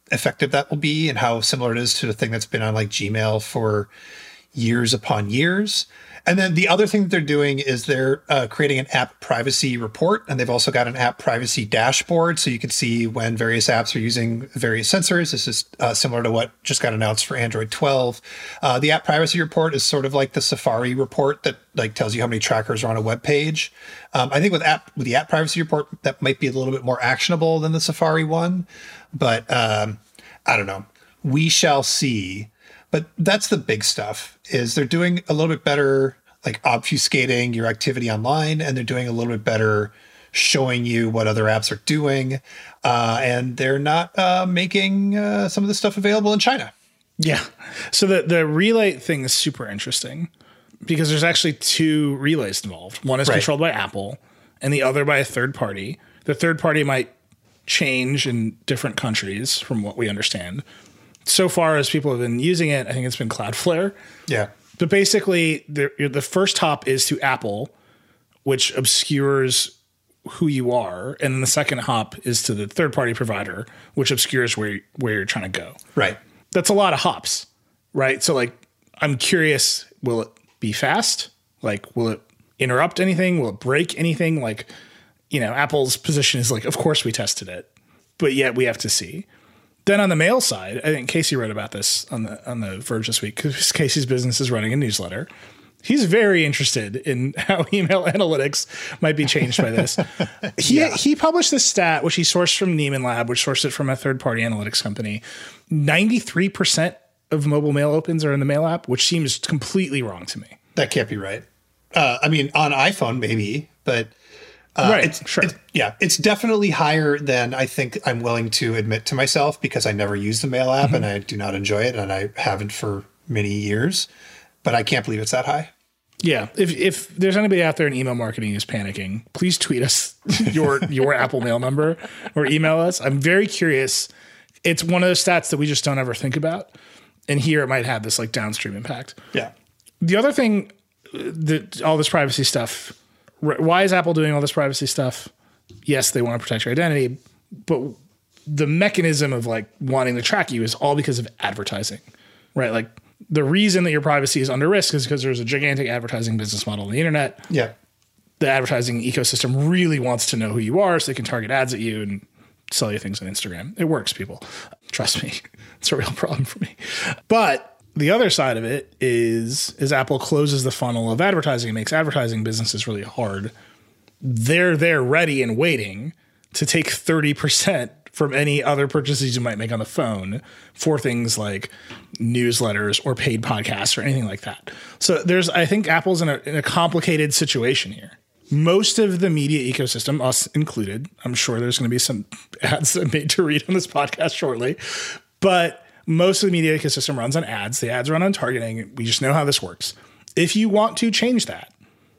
effective that will be and how similar it is to the thing that's been on like Gmail for years upon years. And then the other thing that they're doing is they're uh, creating an app privacy report, and they've also got an app privacy dashboard, so you can see when various apps are using various sensors. This is uh, similar to what just got announced for Android twelve. Uh, the app privacy report is sort of like the Safari report that like tells you how many trackers are on a web page. Um, I think with app with the app privacy report, that might be a little bit more actionable than the Safari one, but um, I don't know. We shall see. But that's the big stuff, is they're doing a little bit better, like obfuscating your activity online, and they're doing a little bit better showing you what other apps are doing. Uh, and they're not uh, making uh, some of this stuff available in China. Yeah. So the, the relay thing is super interesting because there's actually two relays involved. One is right. controlled by Apple and the other by a third party. The third party might change in different countries from what we understand. So far as people have been using it, I think it's been Cloudflare. Yeah. But basically, the, the first hop is to Apple, which obscures who you are. And then the second hop is to the third-party provider, which obscures where, where you're trying to go. Right. That's a lot of hops, right? So, like, I'm curious, will it be fast? Like, will it interrupt anything? Will it break anything? Like, you know, Apple's position is like, of course we tested it, but yet we have to see. Then on the mail side, I think Casey wrote about this on the on the Verge this week because Casey's business is running a newsletter. He's very interested in how email analytics might be changed by this. He yeah. he published this stat, which he sourced from Neiman Lab, which sourced it from a third-party analytics company. ninety-three percent of mobile mail opens are in the mail app, which seems completely wrong to me. That can't be right. Uh, I mean, on iPhone maybe, but... Uh, right, it's, sure. It's, yeah, it's definitely higher than I think I'm willing to admit to myself because I never use the mail app mm-hmm. and I do not enjoy it, and I haven't for many years. But I can't believe it's that high. Yeah, if if there's anybody out there in email marketing who's panicking, please tweet us your your Apple Mail number or email us. I'm very curious. It's one of those stats that we just don't ever think about, and here it might have this like downstream impact. Yeah. The other thing, that all this privacy stuff. Why is Apple doing all this privacy stuff? Yes, they want to protect your identity, but the mechanism of like wanting to track you is all because of advertising, right? Like the reason that your privacy is under risk is because there's a gigantic advertising business model on the internet. Yeah. The advertising ecosystem really wants to know who you are so they can target ads at you and sell you things on Instagram. It works, people. Trust me. It's a real problem for me. But the other side of it is, is Apple closes the funnel of advertising and makes advertising businesses really hard. They're there ready and waiting to take thirty percent from any other purchases you might make on the phone for things like newsletters or paid podcasts or anything like that. So there's, I think Apple's in a, in a complicated situation here. Most of the media ecosystem, us included, I'm sure there's going to be some ads that made to read on this podcast shortly, but most of the media ecosystem runs on ads. The ads run on targeting. We just know how this works. If you want to change that,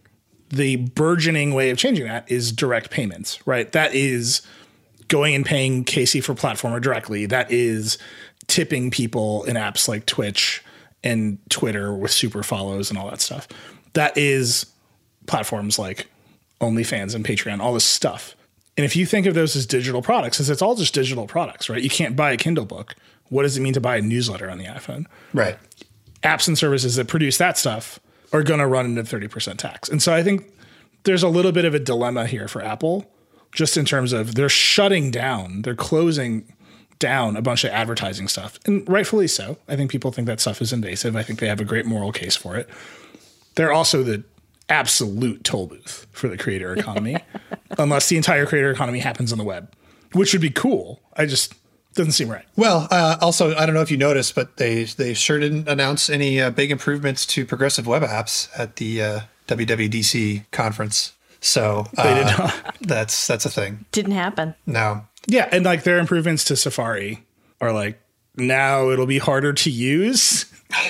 the burgeoning way of changing that is direct payments, right? That is going and paying Casey for Platformer directly. That is tipping people in apps like Twitch and Twitter with super follows and all that stuff. That is platforms like OnlyFans and Patreon, all this stuff. And if you think of those as digital products, because it's all just digital products, right? You can't buy a Kindle book. What does it mean to buy a newsletter on the iPhone? Right. Apps and services that produce that stuff are going to run into thirty percent tax. And so I think there's a little bit of a dilemma here for Apple, just in terms of they're shutting down, they're closing down a bunch of advertising stuff. And rightfully so. I think people think that stuff is invasive. I think they have a great moral case for it. They're also the absolute toll booth for the creator economy, unless the entire creator economy happens on the web, which would be cool. I just... doesn't seem right. Well, uh, also, I don't know if you noticed, but they they sure didn't announce any uh, big improvements to progressive web apps at the uh, W W D C conference. So uh, they did not. That's that's a thing. Didn't happen. No. Yeah, and like their improvements to Safari are like now it'll be harder to use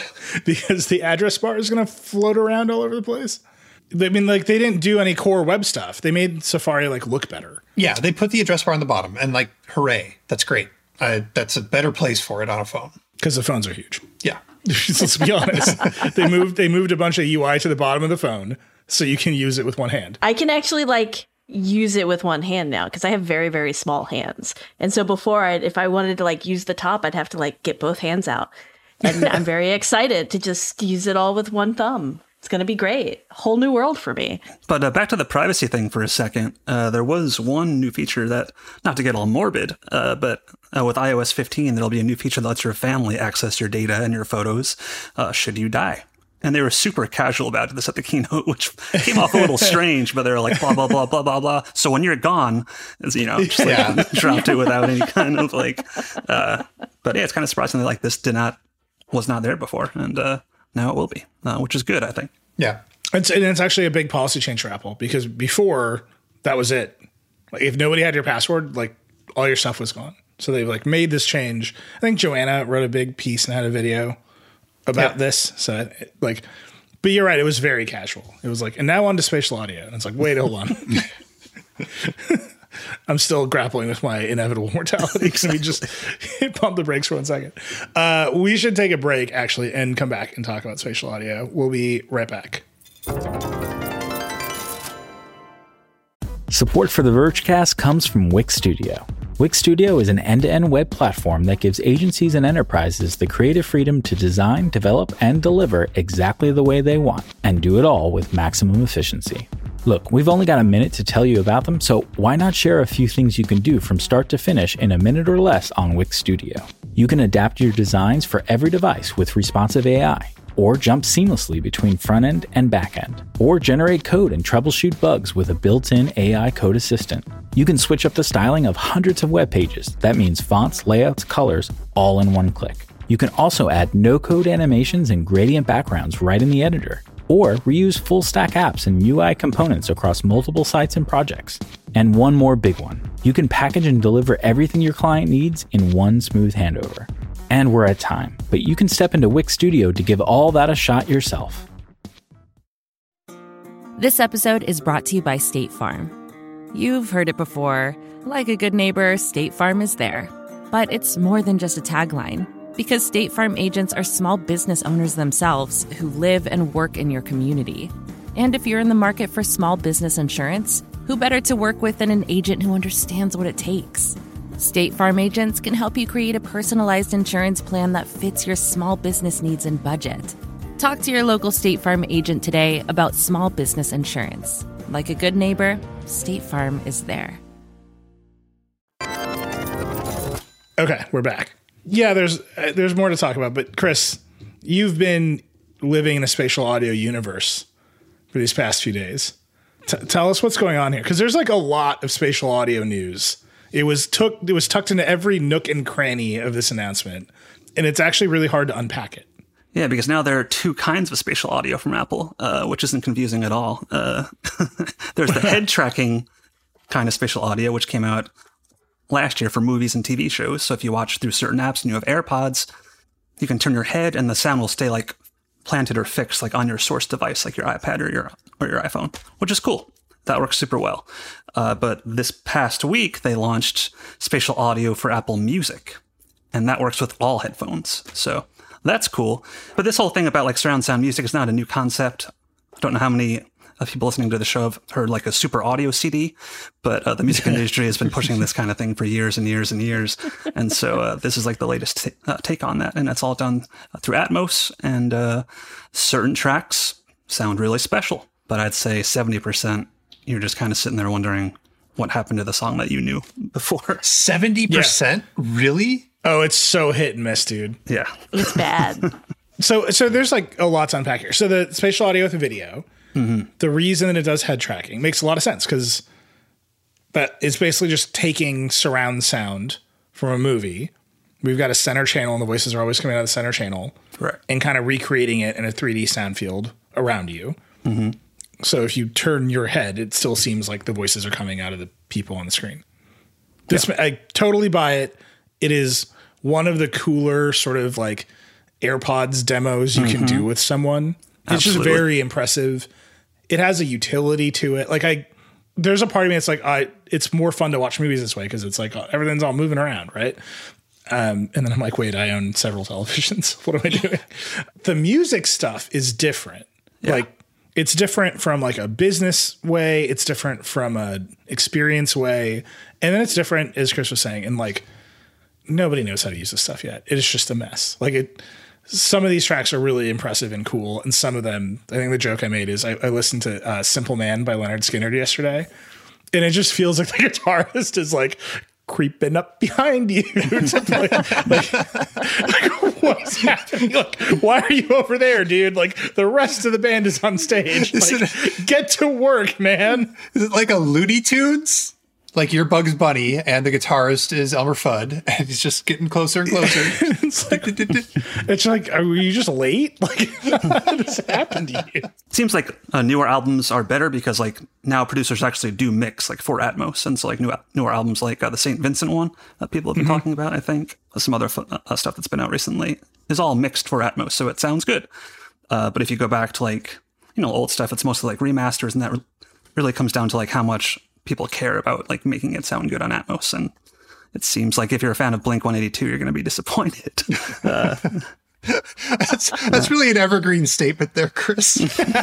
because the address bar is going to float around all over the place. I mean, like they didn't do any core web stuff. They made Safari like look better. Yeah, they put the address bar on the bottom, and like, hooray, that's great. Uh, that's a better place for it on a phone. Because the phones are huge. Yeah. Let's be honest. They moved they moved a bunch of U I to the bottom of the phone so you can use it with one hand. I can actually like use it with one hand now because I have very, very small hands. And so before, I, if I wanted to like use the top, I'd have to like get both hands out. And I'm very excited to just use it all with one thumb. It's going to be great. Whole new world for me. But uh, back to the privacy thing for a second. Uh, there was one new feature that, not to get all morbid, uh, but uh, with i O S fifteen, there'll be a new feature that lets your family access your data and your photos uh, should you die. And they were super casual about this at the keynote, which came off a little strange, but they were like, blah, blah, blah, blah, blah, blah. So when you're gone, it's, you know, just like yeah. dropped it without any kind of like, uh, but yeah, it's kind of surprising that like this did not, was not there before. And uh, now it will be, uh, which is good, I think. Yeah. It's, and it's actually a big policy change for Apple because before that was it. Like if nobody had your password, like all your stuff was gone. So they've like made this change. I think Joanna wrote a big piece and had a video about yeah. this. So like, but you're right. It was very casual. It was like, and now on to spatial audio. And it's like, wait, hold on. I'm still grappling with my inevitable mortality. So we just pump the brakes for one second. Uh, we should take a break actually and come back and talk about spatial audio. We'll be right back. Support for the Vergecast comes from Wix Studio. Wix Studio is an end-to-end web platform that gives agencies and enterprises the creative freedom to design, develop, and deliver exactly the way they want, and do it all with maximum efficiency. Look, we've only got a minute to tell you about them, so why not share a few things you can do from start to finish in a minute or less on Wix Studio? You can adapt your designs for every device with responsive A I, or jump seamlessly between front-end and back-end, or generate code and troubleshoot bugs with a built-in A I code assistant. You can switch up the styling of hundreds of web pages. That means fonts, layouts, colors, all in one click. You can also add no-code animations and gradient backgrounds right in the editor, or reuse full-stack apps and U I components across multiple sites and projects. And one more big one. You can package and deliver everything your client needs in one smooth handover. And we're at time, but you can step into Wix Studio to give all that a shot yourself. This episode is brought to you by State Farm. You've heard it before. Like a good neighbor, State Farm is there. But it's more than just a tagline, because State Farm agents are small business owners themselves who live and work in your community. And if you're in the market for small business insurance, who better to work with than an agent who understands what it takes? State Farm agents can help you create a personalized insurance plan that fits your small business needs and budget. Talk to your local State Farm agent today about small business insurance. Like a good neighbor, State Farm is there. Okay, we're back. Yeah, there's uh, there's more to talk about, but Chris, you've been living in a spatial audio universe for these past few days. T- tell us what's going on here, because there's like a lot of spatial audio news. It was took it was tucked into every nook and cranny of this announcement, and it's actually really hard to unpack it. Yeah, because now there are two kinds of spatial audio from Apple, uh, which isn't confusing at all. Uh, there's the head tracking kind of spatial audio, which came out last year for movies and T V shows. So if you watch through certain apps and you have AirPods, you can turn your head and the sound will stay like planted or fixed like on your source device, like your iPad or your or your iPhone, which is cool. That works super well. Uh, but this past week, they launched spatial audio for Apple Music, and that works with all headphones. So that's cool. But this whole thing about like surround sound music is not a new concept. I don't know how many of people listening to the show have heard like a super audio C D, but uh, the music industry has been pushing this kind of thing for years and years and years. And so uh, this is like the latest t- uh, take on that. And that's all done through Atmos, and uh, certain tracks sound really special. But I'd say seventy percent, you're just kind of sitting there wondering what happened to the song that you knew before. seventy percent? Yeah. Really? Oh, it's so hit and miss, dude. Yeah. It's bad. so so there's like a lot to unpack here. So the spatial audio with the video, mm-hmm. the reason that it does head tracking makes a lot of sense, because that it's basically just taking surround sound from a movie. We've got a center channel and the voices are always coming out of the center channel. Right. And kind of recreating it in a three D sound field around you. Mm-hmm. So if you turn your head, it still seems like the voices are coming out of the people on the screen. This, yeah. I totally buy it. It is one of the cooler sort of like AirPods demos you mm-hmm. can do with someone. It's Absolutely. Just very impressive. It has a utility to it. Like I, there's a part of me that's like, I, it's more fun to watch movies this way because it's like everything's all moving around, right? Um, and then I'm like, wait, I own several televisions. What am I doing? The music stuff is different. Yeah. Like, it's different from like a business way. It's different from a experience way. And then it's different, as Chris was saying, and like nobody knows how to use this stuff yet. It's just a mess. Like it, some of these tracks are really impressive and cool. And some of them, I think the joke I made is I, I listened to uh, Simple Man by Leonard Skinner yesterday. And it just feels like the guitarist is like creeping up behind you. like, like, like, what's happening? Like, why are you over there, dude? Like, the rest of the band is on stage. Like, it, get to work, man. Is it like a Looney Tunes? Like you're Bugs Bunny and the guitarist is Elmer Fudd, and he's just getting closer and closer. it's, like, it's like, are you just late? Like, what has happened to you? Seems like uh, newer albums are better because like now producers actually do mix like for Atmos, and so like new newer albums like uh, the Saint Vincent one that people have been mm-hmm. talking about, I think, some other uh, stuff that's been out recently is all mixed for Atmos, so it sounds good. Uh, but if you go back to like you know old stuff, it's mostly like remasters, and that re- really comes down to like how much people care about like making it sound good on Atmos, and it seems like if you're a fan of Blink one eighty-two, you're going to be disappointed. Uh, that's that's really an evergreen statement there, Chris.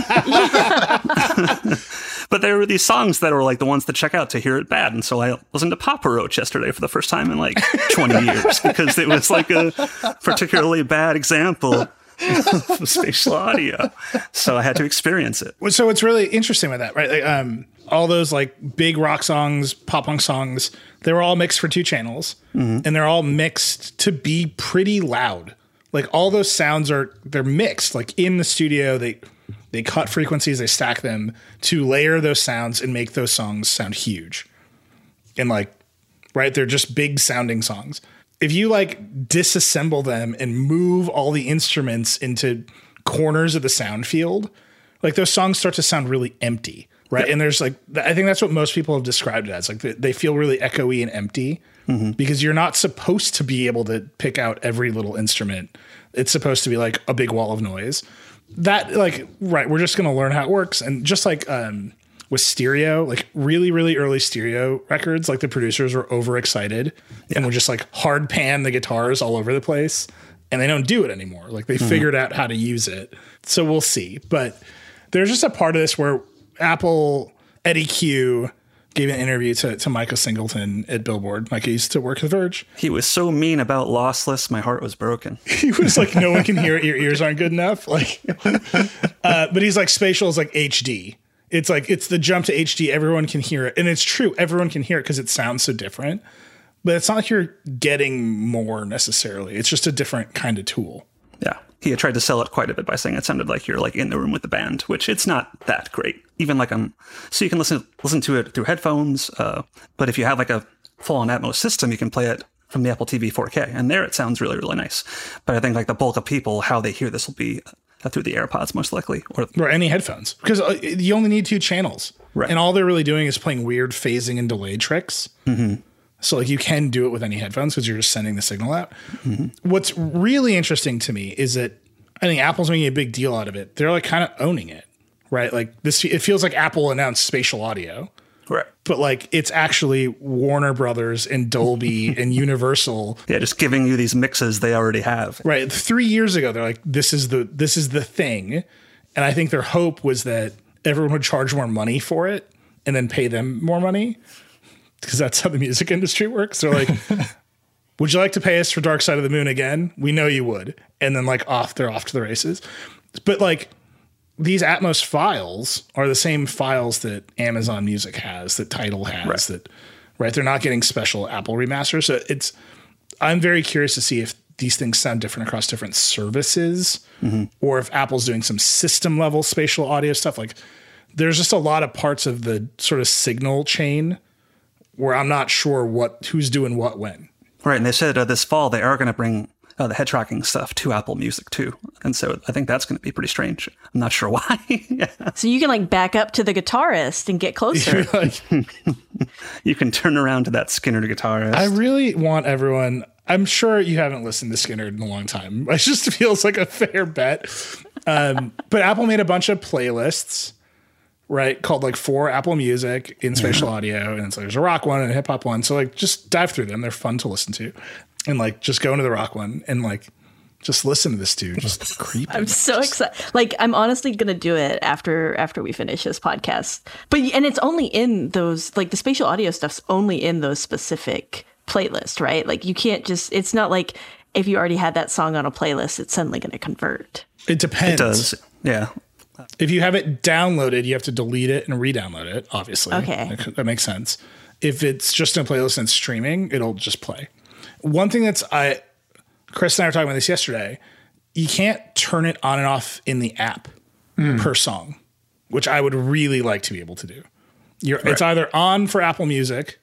But there were these songs that were like the ones to check out to hear it bad, and so I listened to Papa Roach yesterday for the first time in like twenty years because it was like a particularly bad example of spatial audio, so I had to experience it. So it's really interesting with that, right? Like, um, all those like big rock songs, pop punk songs, they were all mixed for two channels, mm-hmm. and they're all mixed to be pretty loud. Like all those sounds are they're mixed. Like in the studio, they they cut frequencies, they stack them to layer those sounds and make those songs sound huge. And like, right, they're just big sounding songs. If you like disassemble them and move all the instruments into corners of the sound field, like those songs start to sound really empty, right? Yep. And there's like, I think that's what most people have described it as. Like they feel really echoey and empty mm-hmm. because you're not supposed to be able to pick out every little instrument. It's supposed to be like a big wall of noise. That like, right, we're just going to learn how it works. And just like um, with stereo, like really, really early stereo records, like the producers were overexcited yeah. and would just like hard pan the guitars all over the place. And they don't do it anymore. Like they mm-hmm. figured out how to use it. So we'll see. But there's just a part of this where Apple, Eddie Q gave an interview to, to Micah Singleton at Billboard. Micah used to work at The Verge. He was so mean about lossless. My heart was broken. He was like, no one can hear it. Your ears aren't good enough. Like, uh, but he's like, spatial is like H D. It's like, it's the jump to H D. Everyone can hear it. And it's true. Everyone can hear it because it sounds so different. But it's not like you're getting more necessarily. It's just a different kind of tool. Yeah. He had tried to sell it quite a bit by saying it sounded like you're like in the room with the band, which it's not that great. Even like on, so you can listen listen to it through headphones. Uh, but if you have like a full-on Atmos system, you can play it from the Apple T V four K, and there it sounds really, really nice. But I think like the bulk of people, how they hear this will be uh, through the AirPods most likely, or or any headphones, because uh, you only need two channels, right? And all they're really doing is playing weird phasing and delay tricks. Mm-hmm. So like you can do it with any headphones because you're just sending the signal out. Mm-hmm. What's really interesting to me is that I think Apple's making a big deal out of it. They're like kind of owning it, right? Like this, it feels like Apple announced spatial audio, right? But like it's actually Warner Brothers and Dolby and Universal. Yeah, just giving you these mixes they already have. Right. Three years ago, they're like, this is the this is the thing, and I think their hope was that everyone would charge more money for it and then pay them more money. Because that's how the music industry works. They're like, would you like to pay us for Dark Side of the Moon again? We know you would. And then like off, they're off to the races. But like these Atmos files are the same files that Amazon Music has, that Tidal has, right. that, right. They're not getting special Apple remasters. So it's, I'm very curious to see if these things sound different across different services mm-hmm. or if Apple's doing some system level spatial audio stuff. Like there's just a lot of parts of the sort of signal chain where I'm not sure what who's doing what when. Right, and they said uh, this fall they are going to bring uh, the head tracking stuff to Apple Music too, and so I think that's going to be pretty strange. I'm not sure why. yeah. So you can like back up to the guitarist and get closer. like, you can turn around to that Skinner guitarist. I really want everyone. I'm sure you haven't listened to Skinner in a long time. It just feels like a fair bet. Um, but Apple made a bunch of playlists. Right, called like for Apple Music in spatial yeah. audio, and it's like there's a rock one and a hip hop one. So like just dive through them; they're fun to listen to, and like just go into the rock one and like Just listen to this dude. Just creepy. I'm so excited. Like, I'm honestly going to do it after after we finish this podcast. But and it's only in those, like the spatial audio stuff's only in those specific playlists, right? Like you can't just, it's not like if you already had that song on a playlist, it's suddenly going to convert. It depends. It does. Yeah. If you have it downloaded, you have to delete it and re-download it, obviously. Okay. That makes sense. If it's just in a playlist and streaming, it'll just play. One thing that's, I, Chris and I were talking about this yesterday, you can't turn it on and off in the app mm. per song, which I would really like to be able to do. You're, right. It's either on for Apple Music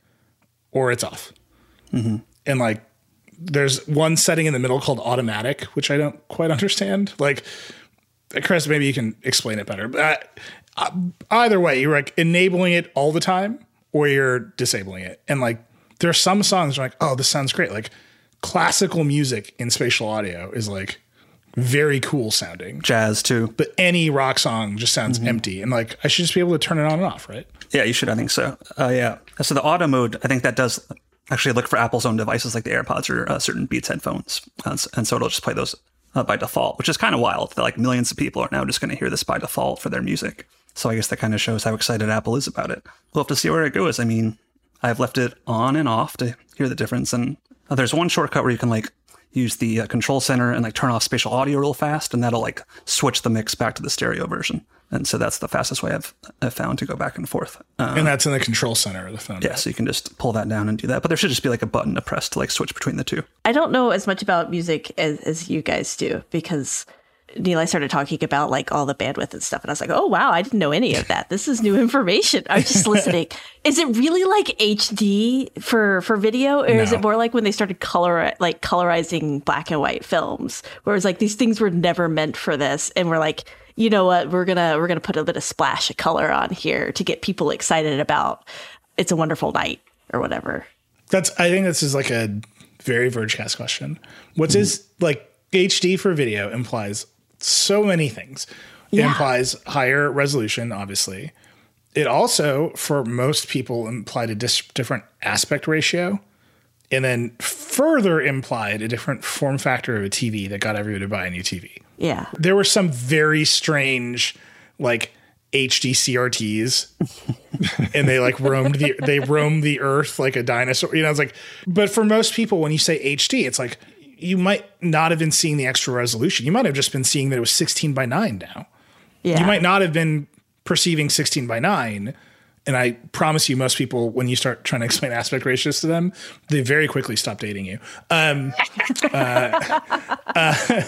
or it's off. Mm-hmm. And like, there's one setting in the middle called automatic, which I don't quite understand. Like, Chris, maybe you can explain it better. But uh, either way, you're like enabling it all the time or you're disabling it. And like, there's some songs you're like, oh, this sounds great. Like classical music in spatial audio is like very cool sounding. Jazz too. But any rock song just sounds mm-hmm. empty. And like, I should just be able to turn it on and off, right? Yeah, you should. I think so. Uh, yeah. So the auto mode, I think that does actually look for Apple's own devices like the AirPods or uh, certain Beats headphones. Uh, and so it'll just play those uh, by default, which is kind of wild that like millions of people are now just going to hear this by default for their music. So I guess that kind of shows how excited Apple is about it. We'll have to see where it goes. I mean, I've left it on and off to hear the difference. And uh, there's one shortcut where you can like use the uh, control center and like turn off spatial audio real fast. And that'll like switch the mix back to the stereo version. And so that's the fastest way I've, I've found to go back and forth. Uh, and that's in the control center of the phone. Yeah, so you can just pull that down and do that. But there should just be like a button to press to like switch between the two. I don't know as much about music as, as you guys do because Neil, I started talking about like all the bandwidth and stuff. And I was like, oh, wow, I didn't know any of that. This is new information. I'm just listening. Is it really like H D for, for video? Or no. Is it more like when they started color like colorizing black and white films, where it's like these things were never meant for this. And we're like, you know what, we're gonna we're gonna put a bit of splash of color on here to get people excited about It's a Wonderful Night or whatever. That's I think this is like a very Vergecast question. What's mm-hmm. is like H D for video implies so many things. It yeah. implies higher resolution, obviously. It also, for most people, implied a dis- different aspect ratio, and then further implied a different form factor of a T V that got everyone to buy a new T V. Yeah. There were some very strange, like, H D C R Ts, and they like roamed the they roamed the earth like a dinosaur. You know, it's like, but for most people, when you say H D, it's like you might not have been seeing the extra resolution. You might have just been seeing that it was sixteen by nine now. Yeah. You might not have been perceiving sixteen by nine. And I promise you, most people, when you start trying to explain aspect ratios to them, they very quickly stop dating you. Um, uh, uh,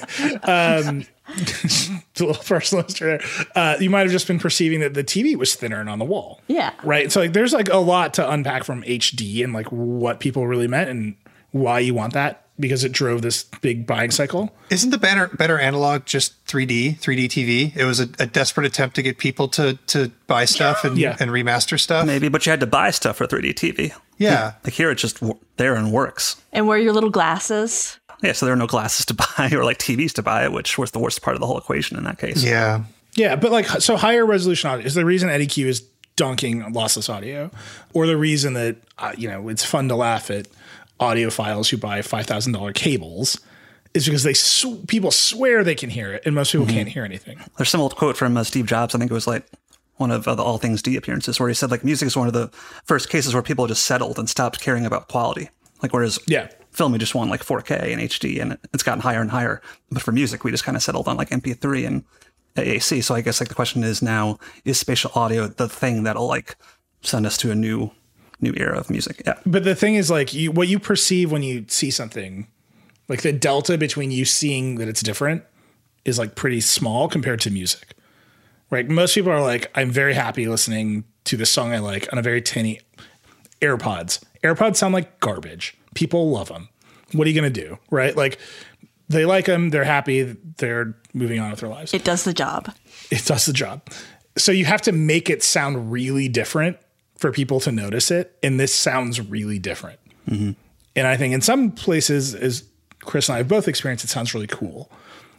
um, it's a little personal history there. Uh, you might have just been perceiving that the T V was thinner and on the wall. Yeah. Right. So like, there's like a lot to unpack from H D and like what people really meant and why you want that, because it drove this big buying cycle. Isn't the better, better analog just three D, three D T V? It was a, a desperate attempt to get people to to buy stuff and, yeah. and remaster stuff. Maybe, but you had to buy stuff for three D T V. Yeah. Like here, it's just there and works. And wear your little glasses. Yeah, so there are no glasses to buy or like T Vs to buy, which was the worst part of the whole equation in that case. Yeah. Yeah, but like, so higher resolution audio is the reason Eddie Q is dunking lossless audio, or the reason that, uh, you know, it's fun to laugh at audiophiles who buy five thousand dollars cables is because they sw- people swear they can hear it, and most people mm-hmm. can't hear anything. There's some old quote from uh, Steve Jobs. I think it was like one of uh, the All Things D appearances where he said like music is one of the first cases where people just settled and stopped caring about quality. Like whereas yeah. film, we just want like four K and H D, and it's gotten higher and higher. But for music, we just kind of settled on like M P three and A A C. So I guess like the question is now, is spatial audio the thing that'll like send us to a new new era of music? Yeah. But the thing is like you, what you perceive when you see something, like the delta between you seeing that it's different is like pretty small compared to music, right? Most people are like, I'm very happy listening to this song I like on a very tinny AirPods. AirPods sound like garbage. People love them. What are you going to do? Right? Like they like them. They're happy. They're moving on with their lives. It does the job. It does the job. So you have to make it sound really different for people to notice it. And this sounds really different. Mm-hmm. And I think in some places, as Chris and I have both experienced, it sounds really cool.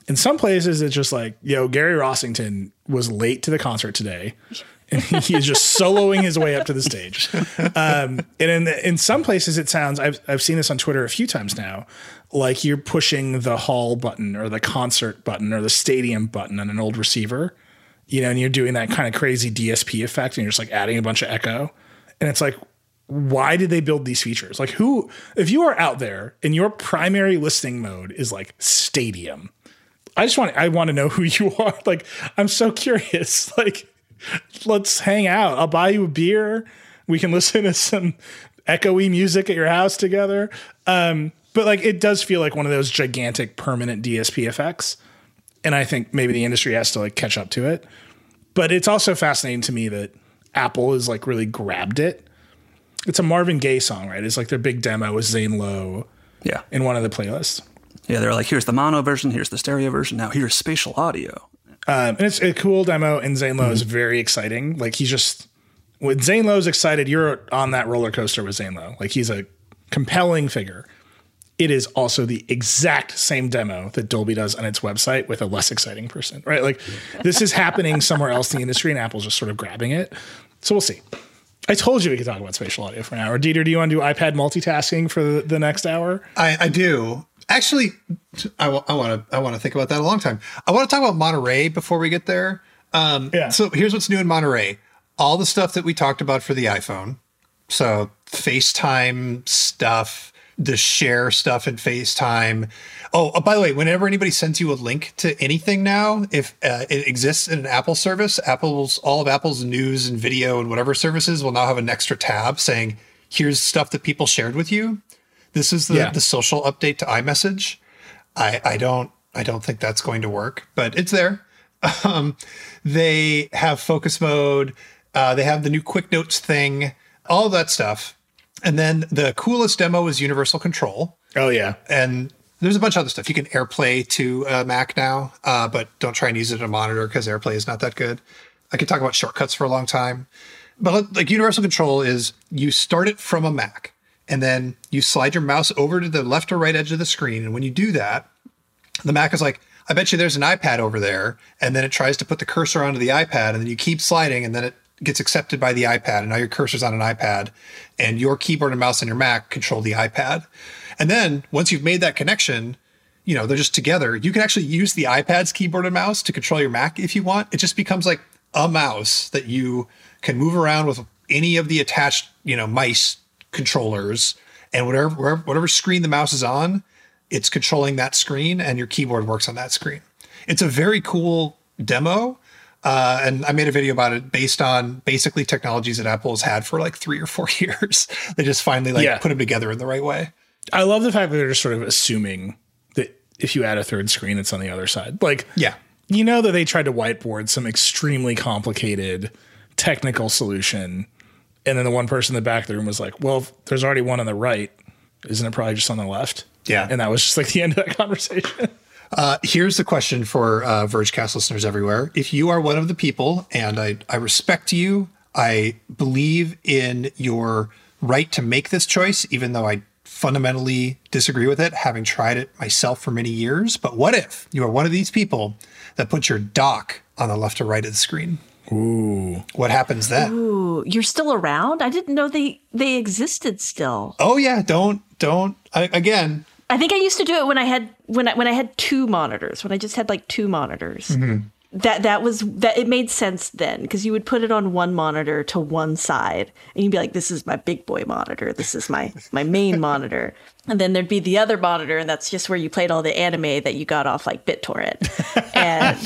In some places, it's just like, yo, Gary Rossington was late to the concert today. And he is just soloing his way up to the stage. Um, and in in some places, it sounds, I've, I've seen this on Twitter a few times now, like you're pushing the hall button or the concert button or the stadium button on an old receiver, you know, and you're doing that kind of crazy D S P effect and you're just like adding a bunch of echo. And it's like, why did they build these features? Like who, if you are out there and your primary listening mode is like stadium, I just want, I want to know who you are. Like, I'm so curious. Like, let's hang out. I'll buy you a beer. We can listen to some echoey music at your house together. Um, but like, it does feel like one of those gigantic permanent D S P effects. And I think maybe the industry has to like catch up to it. But it's also fascinating to me that Apple has like really grabbed it. It's a Marvin Gaye song, right? It's like their big demo with Zane Lowe. Yeah. In one of the playlists. Yeah. They're like, here's the mono version. Here's the stereo version. Now here's spatial audio. Um, and it's a cool demo, and Zane Lowe mm-hmm. is very exciting. Like he's just, when Zane Lowe's excited, you're on that roller coaster with Zane Lowe. Like he's a compelling figure. It is also the exact same demo that Dolby does on its website with a less exciting person, right? Like this is happening somewhere else in the industry, and Apple's just sort of grabbing it. So we'll see. I told you we could talk about spatial audio for an hour. Dieter, do you want to do iPad multitasking for the, the next hour? I, I do. Actually, I want to I want to think about that a long time. I want to talk about Monterey before we get there. Um, yeah. So here's what's new in Monterey. All the stuff that we talked about for the iPhone. So FaceTime stuff, the share stuff in FaceTime. Oh, oh, by the way, whenever anybody sends you a link to anything now, if uh, it exists in an Apple service, Apple's all of Apple's news and video and whatever services will now have an extra tab saying, here's stuff that people shared with you. This is the, yeah. the social update to iMessage. I, I don't I don't think that's going to work, but it's there. Um, they have focus mode. Uh, they have the new Quick Notes thing, all of that stuff. And then the coolest demo is Universal Control. Oh, yeah. And there's a bunch of other stuff. You can AirPlay to a Mac now, uh, but don't try and use it on a monitor because AirPlay is not that good. I could talk about shortcuts for a long time. But like Universal Control is you start it from a Mac. And then you slide your mouse over to the left or right edge of the screen. And when you do that, the Mac is like, I bet you there's an iPad over there. And then it tries to put the cursor onto the iPad. And then you keep sliding. And then it gets accepted by the iPad. And now your cursor's on an iPad. And your keyboard and mouse on your Mac control the iPad. And then once you've made that connection, you know, they're just together. You can actually use the iPad's keyboard and mouse to control your Mac if you want. It just becomes like a mouse that you can move around with any of the attached, you know, mice controllers, and whatever whatever screen the mouse is on, it's controlling that screen, and your keyboard works on that screen. It's a very cool demo, uh, and I made a video about it based on basically technologies that Apple has had for like three or four years. They just finally like yeah. put them together in the right way. I love the fact that they're just sort of assuming that if you add a third screen, it's on the other side. Like, yeah, you know that they tried to whiteboard some extremely complicated technical solution. And then the one person in the back of the room was like, well, if there's already one on the right, isn't it probably just on the left? Yeah. And that was just like the end of that conversation. Uh, here's the question for uh, Vergecast listeners everywhere. If you are one of the people, and I, I respect you, I believe in your right to make this choice, even though I fundamentally disagree with it, having tried it myself for many years. But what if you are one of these people that puts your dock on the left or right of the screen? Ooh. What happens then? Ooh, you're still around? I didn't know they, they existed still. Oh yeah, don't don't I, again. I think I used to do it when I had when I when I had two monitors, when I just had like two monitors. Mm-hmm. That that was that it made sense then, because you would put it on one monitor to one side and you'd be like, this is my big boy monitor, this is my my main monitor. And then there'd be the other monitor, and that's just where you played all the anime that you got off like BitTorrent. And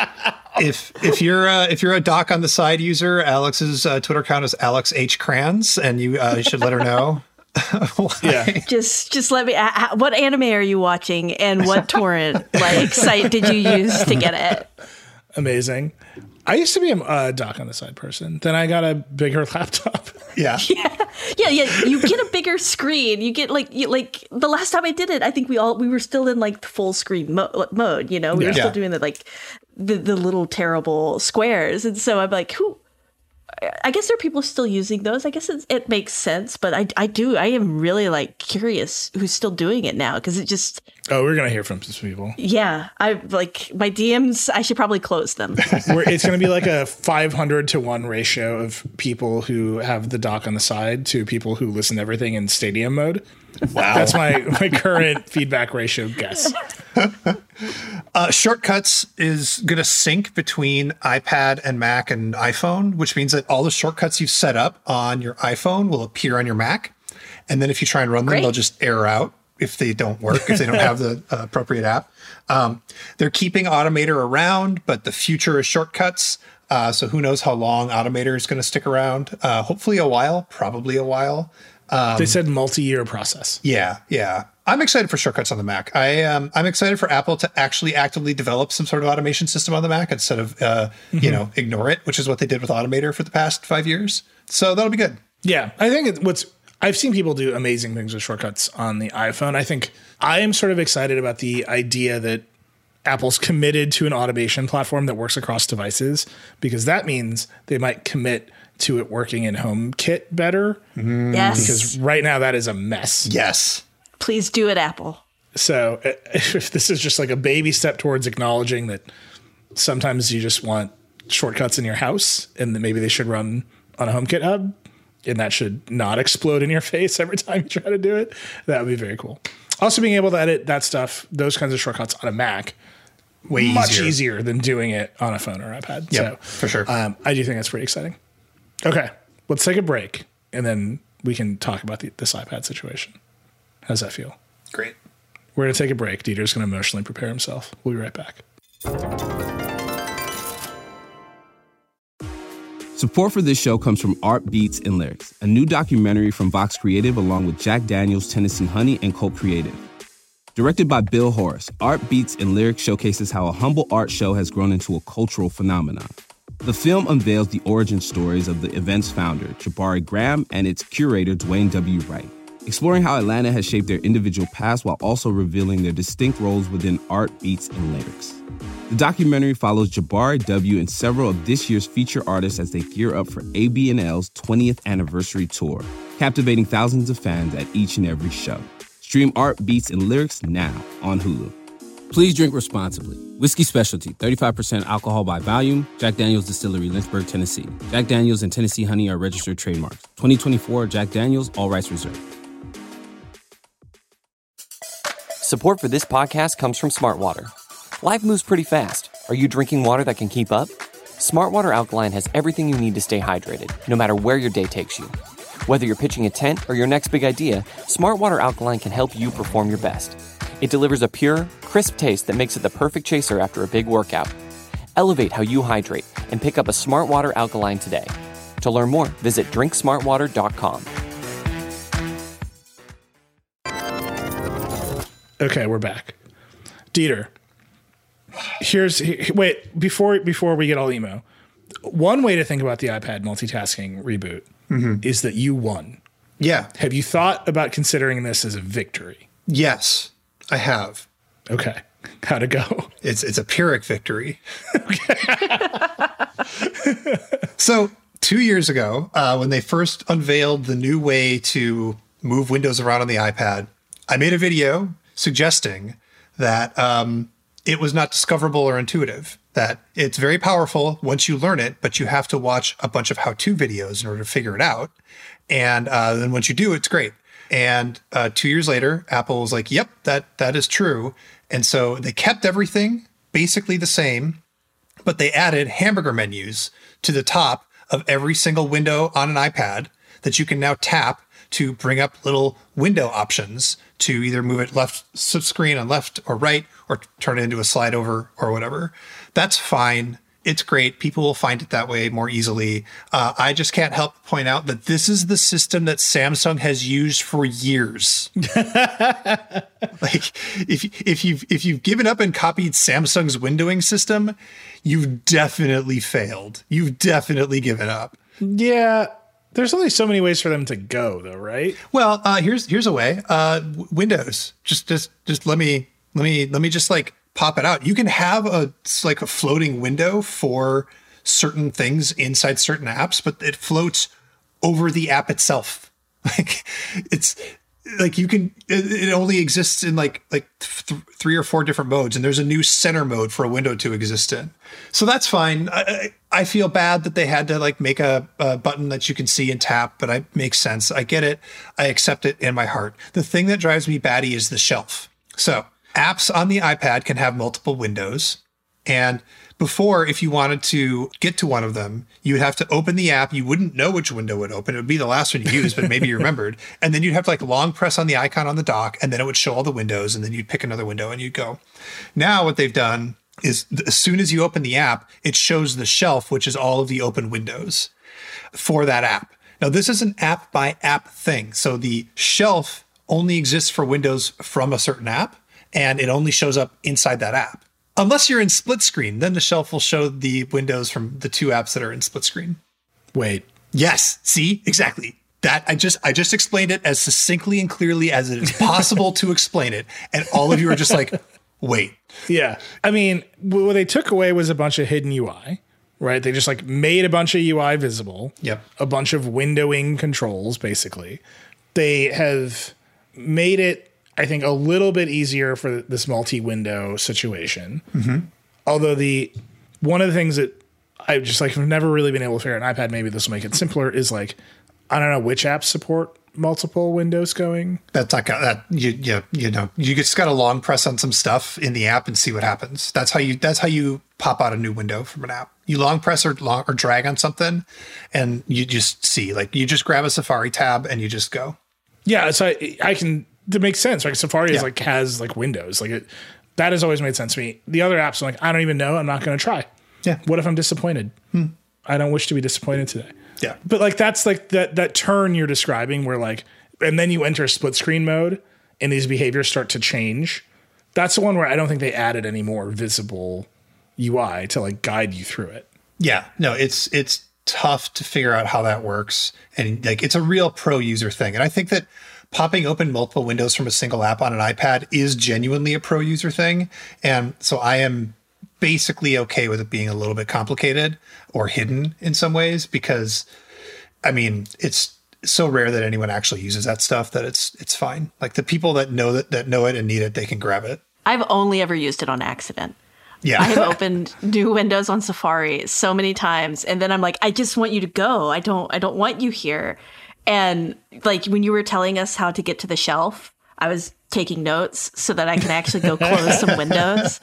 if if you're uh, if you're a dock on the side user, Alex's uh, Twitter account is Alex H Crans, and you uh, should let her know. Yeah, just just let me. Uh, what anime are you watching, and what torrent like site did you use to get it? Amazing. I used to be a uh, dock on the side person. Then I got a bigger laptop. Yeah. yeah. Yeah. Yeah. You get a bigger screen. You get like, you, like the last time I did it, I think we all, we were still in like the full screen mo- mode, you know, we yeah. were still doing the, like the, the little terrible squares. And so I'm like, who, I guess there are people still using those. I guess it's, it makes sense, but I, I do. I am really like curious who's still doing it now because it just. Oh, we're gonna hear from some people. Yeah, I like my D Ms. I should probably close them. Where it's gonna be like a five hundred to one ratio of people who have the dock on the side to people who listen to everything in stadium mode. Wow, that's my my current feedback ratio guess. Uh, Shortcuts is going to sync between iPad and Mac and iPhone, which means that all the shortcuts you've set up on your iPhone will appear on your Mac. And then if you try and run them, Great. they'll just error out if they don't work, if they don't have the uh, appropriate app. Um, they're keeping Automator around, but the future is Shortcuts. Uh, so who knows how long Automator is going to stick around? Uh, hopefully a while, probably a while. Um, they said multi-year process. Yeah, yeah. I'm excited for Shortcuts on the Mac. I um, I'm excited for Apple to actually actively develop some sort of automation system on the Mac instead of uh, mm-hmm. you know ignore it, which is what they did with Automator for the past five years. So that'll be good. Yeah, I think it, what's I've seen people do amazing things with Shortcuts on the iPhone. I think I am sort of excited about the idea that Apple's committed to an automation platform that works across devices, because that means they might commit to it working in HomeKit better. Mm. Yes. Because right now that is a mess. Yes. Please do it, Apple. So if this is just like a baby step towards acknowledging that sometimes you just want shortcuts in your house and that maybe they should run on a HomeKit hub and that should not explode in your face every time you try to do it, that would be very cool. Also being able to edit that stuff, those kinds of shortcuts on a Mac, way much easier, easier than doing it on a phone or iPad. Yeah, so, for sure. Um, I do think that's pretty exciting. Okay, let's take a break and then we can talk about the, this iPad situation. How's that feel? Great. We're going to take a break. Dieter's going to emotionally prepare himself. We'll be right back. Support for this show comes from Art Beats and Lyrics, a new documentary from Vox Creative along with Jack Daniels, Tennessee Honey, and Cult Creative. Directed by Bill Horace, Art Beats and Lyrics showcases how a humble art show has grown into a cultural phenomenon. The film unveils the origin stories of the event's founder, Jabari Graham, and its curator, Dwayne W. Wright, exploring how Atlanta has shaped their individual paths while also revealing their distinct roles within art, beats, and lyrics. The documentary follows Jabari W. and several of this year's feature artists as they gear up for A B N L's twentieth anniversary tour, captivating thousands of fans at each and every show. Stream Art, Beats, and Lyrics now on Hulu. Please drink responsibly. Whiskey Specialty, thirty-five percent alcohol by volume. Jack Daniel's Distillery, Lynchburg, Tennessee. Jack Daniel's and Tennessee Honey are registered trademarks. twenty twenty-four Jack Daniel's, all rights reserved. Support for this podcast comes from Smartwater. Life moves pretty fast. Are you drinking water that can keep up? Smartwater Alkaline has everything you need to stay hydrated, no matter where your day takes you. Whether you're pitching a tent or your next big idea, Smartwater Alkaline can help you perform your best. It delivers a pure, crisp taste that makes it the perfect chaser after a big workout. Elevate how you hydrate and pick up a Smartwater Alkaline today. To learn more, visit drink smartwater dot com. Okay, we're back. Dieter, here's wait before before we get all emo. One way to think about the iPad multitasking reboot mm-hmm. is that you won. Yeah. Have you thought about considering this as a victory? Yes, I have. Okay. How'd it go? It's it's a Pyrrhic victory. So two years ago, uh, when they first unveiled the new way to move windows around on the iPad, I made a video suggesting that um, it was not discoverable or intuitive, that it's very powerful once you learn it, but you have to watch a bunch of how-to videos in order to figure it out. And uh, then once you do, it's great. And uh, two years later, Apple was like, yep, that that is true. And so they kept everything basically the same, but they added hamburger menus to the top of every single window on an iPad that you can now tap to bring up little window options to either move it left screen on left or right, or turn it into a slide over or whatever. That's fine. It's great. People will find it that way more easily. Uh, I just can't help but point out that this is the system that Samsung has used for years. Like, if if you've if you've given up and copied Samsung's windowing system, you've definitely failed. You've definitely given up. Yeah. There's only so many ways for them to go, though, right? Well, uh, here's here's a way. Uh, w- Windows. Just just just let me let me let me just like pop it out. You can have a like a floating window for certain things inside certain apps, but it floats over the app itself. Like it's like you can, it, it only exists in like, like th- three or four different modes. And there's a new center mode for a window to exist in. So that's fine. I, I feel bad that they had to like make a, a button that you can see and tap, but it makes sense. I get it. I accept it in my heart. The thing that drives me batty is the shelf. So apps on the iPad can have multiple windows. And before, if you wanted to get to one of them, you would have to open the app. You wouldn't know which window would open. It would be the last one you used, but maybe you remembered. And then you'd have to like long press on the icon on the dock, and then it would show all the windows, and then you'd pick another window and you'd go. Now what they've done is as soon as you open the app, it shows the shelf, which is all of the open windows for that app. Now, this is an app by app thing. So the shelf only exists for windows from a certain app, and it only shows up inside that app. Unless you're in split screen, then the shelf will show the windows from the two apps that are in split screen. Wait. Yes. See? Exactly. That I just I just explained it as succinctly and clearly as it is possible to explain it. And all of you are just like, wait. Yeah. I mean, what they took away was a bunch of hidden U I, right? They just like made a bunch of U I visible. Yep. A bunch of windowing controls, basically. They have made it, I think, a little bit easier for this multi-window situation. Mm-hmm. Although the one of the things that I just like have never really been able to figure out on iPad, maybe this will make it simpler, is like, I don't know which apps support multiple windows going. That's not that you you you know you just got to long press on some stuff in the app and see what happens. That's how you that's how you pop out a new window from an app. You long press or long or drag on something, and you just see like you just grab a Safari tab and you just go. Yeah, so I, I can. That makes sense. Like Safari yeah. is like has like windows. Like it, that has always made sense to me. The other apps, I'm like, I don't even know. I'm not going to try. Yeah. What if I'm disappointed? Hmm. I don't wish to be disappointed today. Yeah. But like that's like that that turn you're describing where like, and then you enter split screen mode and these behaviors start to change. That's the one where I don't think they added any more visible U I to like guide you through it. Yeah. No, it's it's tough to figure out how that works. And like it's a real pro user thing. And I think that popping open multiple windows from a single app on an iPad is genuinely a pro user thing. And so I am basically okay with it being a little bit complicated or hidden in some ways, because I mean, it's so rare that anyone actually uses that stuff that it's it's fine. Like the people that know that, that know it and need it, they can grab it. I've only ever used it on accident. Yeah. I have opened new windows on Safari so many times, and then I'm like, I just want you to go. I don't I don't want you here. And like when you were telling us how to get to the shelf, I was taking notes so that I can actually go close some windows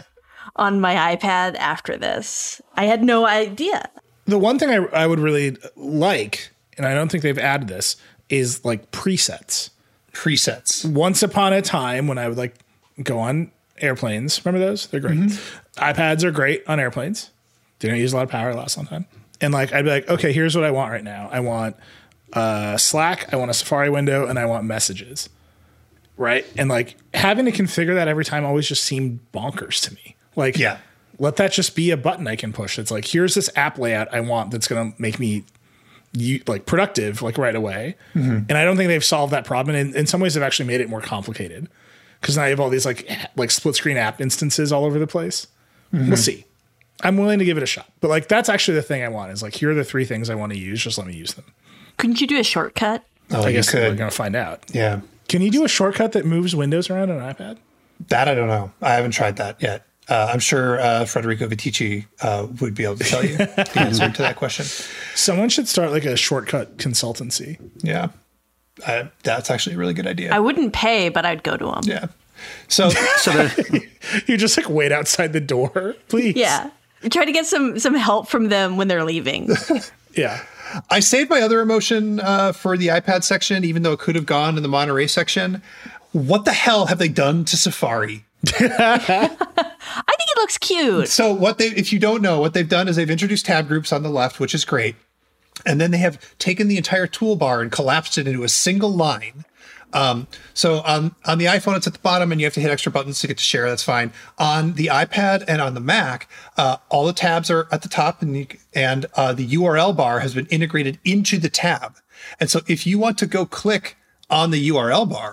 on my iPad after this. I had no idea. The one thing I, I would really like, and I don't think they've added this, is like presets. Presets. Once upon a time when I would like go on airplanes. Remember those? They're great. Mm-hmm. iPads are great on airplanes. They don't use a lot of power, last long time. And like I'd be like, okay, here's what I want right now. I want uh, Slack, I want a Safari window, and I want messages. Right? And like having to configure that every time always just seemed bonkers to me. Like, yeah. Let that just be a button I can push. It's like, here's this app layout I want that's going to make me you, like productive, like right away. Mm-hmm. And I don't think they've solved that problem. And in, in some ways, they've actually made it more complicated because now you have all these like like split screen app instances all over the place. Mm-hmm. We'll see. I'm willing to give it a shot. But like that's actually the thing I want is like, here are the three things I want to use. Just let me use them. Couldn't you do a shortcut? Oh, I guess could. we're going to find out. Yeah. Can you do a shortcut that moves windows around on an iPad? That I don't know. I haven't tried that yet. Uh, I'm sure uh, Federico Vitici uh, would be able to tell you the answer to that question. Someone should start like a shortcut consultancy. Yeah. Uh, that's actually a really good idea. I wouldn't pay, but I'd go to them. Yeah. So, so the, you just like wait outside the door, please. Yeah. Try to get some some help from them when they're leaving. Yeah. I saved my other emotion uh, for the iPad section, even though it could have gone in the Monterey section. What the hell have they done to Safari? I think it looks cute. So what they, if you don't know, what they've done is they've introduced tab groups on the left, which is great. And then they have taken the entire toolbar and collapsed it into a single line. Um, so on, on the iPhone, it's at the bottom and you have to hit extra buttons to get to share. That's fine. On the iPad and on the Mac, uh, all the tabs are at the top and, you, and uh, the U R L bar has been integrated into the tab. And so if you want to go click on the U R L bar,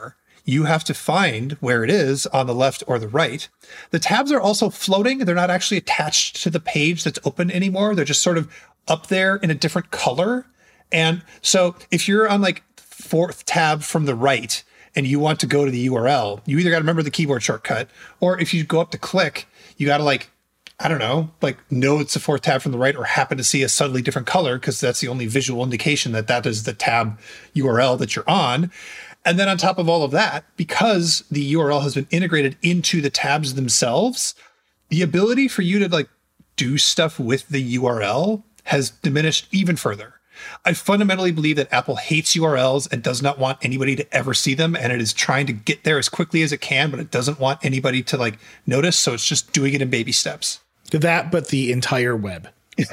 you have to find where it is on the left or the right. The tabs are also floating. They're not actually attached to the page that's open anymore. They're just sort of up there in a different color. And so if you're on like fourth tab from the right and you want to go to the U R L, you either got to remember the keyboard shortcut, or if you go up to click, you got to like, I don't know, like know it's the fourth tab from the right, or happen to see a subtly different color because that's the only visual indication that that is the tab U R L that you're on. And then on top of all of that, because the U R L has been integrated into the tabs themselves, the ability for you to like do stuff with the U R L has diminished even further. I fundamentally believe that Apple hates U R Ls and does not want anybody to ever see them. And it is trying to get there as quickly as it can, but it doesn't want anybody to like notice. So it's just doing it in baby steps. That, but the entire web.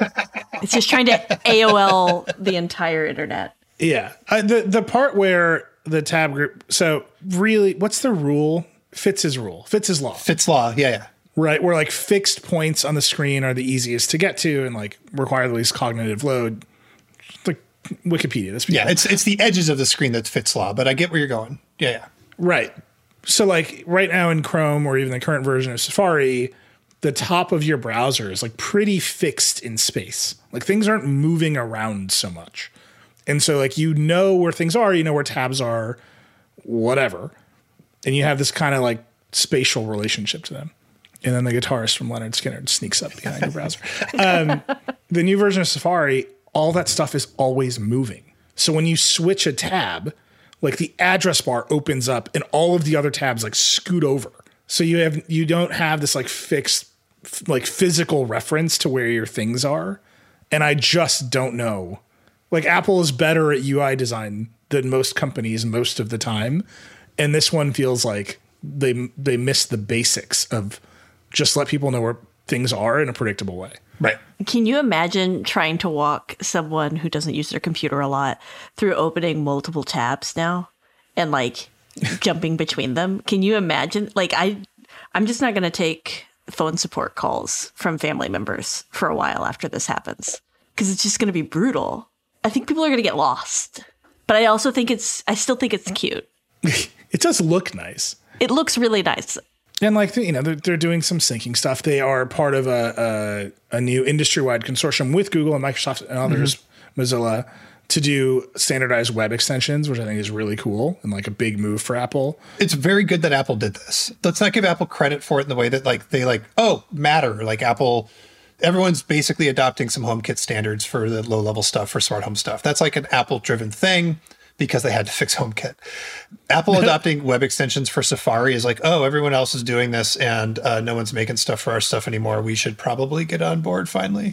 It's just trying to A O L the entire internet. Yeah. Uh, the, the part where the tab group. So really, what's the rule? Fitz's rule. Fitz's law. Fitz law. Yeah, yeah. Right. Where like fixed points on the screen are the easiest to get to and like require the least cognitive load. Like Wikipedia. That's yeah. It's it's the edges of the screen that's Fitz law, but I get where you're going. Yeah, yeah. Right. So like right now in Chrome or even the current version of Safari, the top of your browser is like pretty fixed in space. Like things aren't moving around so much. And so like, you know where things are, you know where tabs are, whatever. And you have this kind of like spatial relationship to them. And then the guitarist from Leonard Skinner sneaks up behind your browser. Um, the new version of Safari, all that stuff is always moving. So when you switch a tab, like the address bar opens up and all of the other tabs like scoot over. So you have you don't have this like fixed like physical reference to where your things are. And I just don't know. Like Apple is better at U I design than most companies most of the time. And this one feels like they they miss the basics of just let people know where things are in a predictable way. Right. Can you imagine trying to walk someone who doesn't use their computer a lot through opening multiple tabs now and like jumping between them? Can you imagine? Like I, I'm just not going to take phone support calls from family members for a while after this happens because it's just going to be brutal. I think people are going to get lost, but I also think it's, I still think it's cute. It does look nice. It looks really nice. And like, you know, they're, they're doing some syncing stuff. They are part of a, a, a new industry-wide consortium with Google and Microsoft and others, mm-hmm. Mozilla, to do standardized web extensions, which I think is really cool and like a big move for Apple. It's very good that Apple did this. Let's not give Apple credit for it in the way that like they like, oh, Matter, like Apple, everyone's basically adopting some HomeKit standards for the low-level stuff, for smart home stuff. That's like an Apple-driven thing because they had to fix HomeKit. Apple adopting web extensions for Safari is like, oh, everyone else is doing this and uh, no one's making stuff for our stuff anymore. We should probably get on board finally.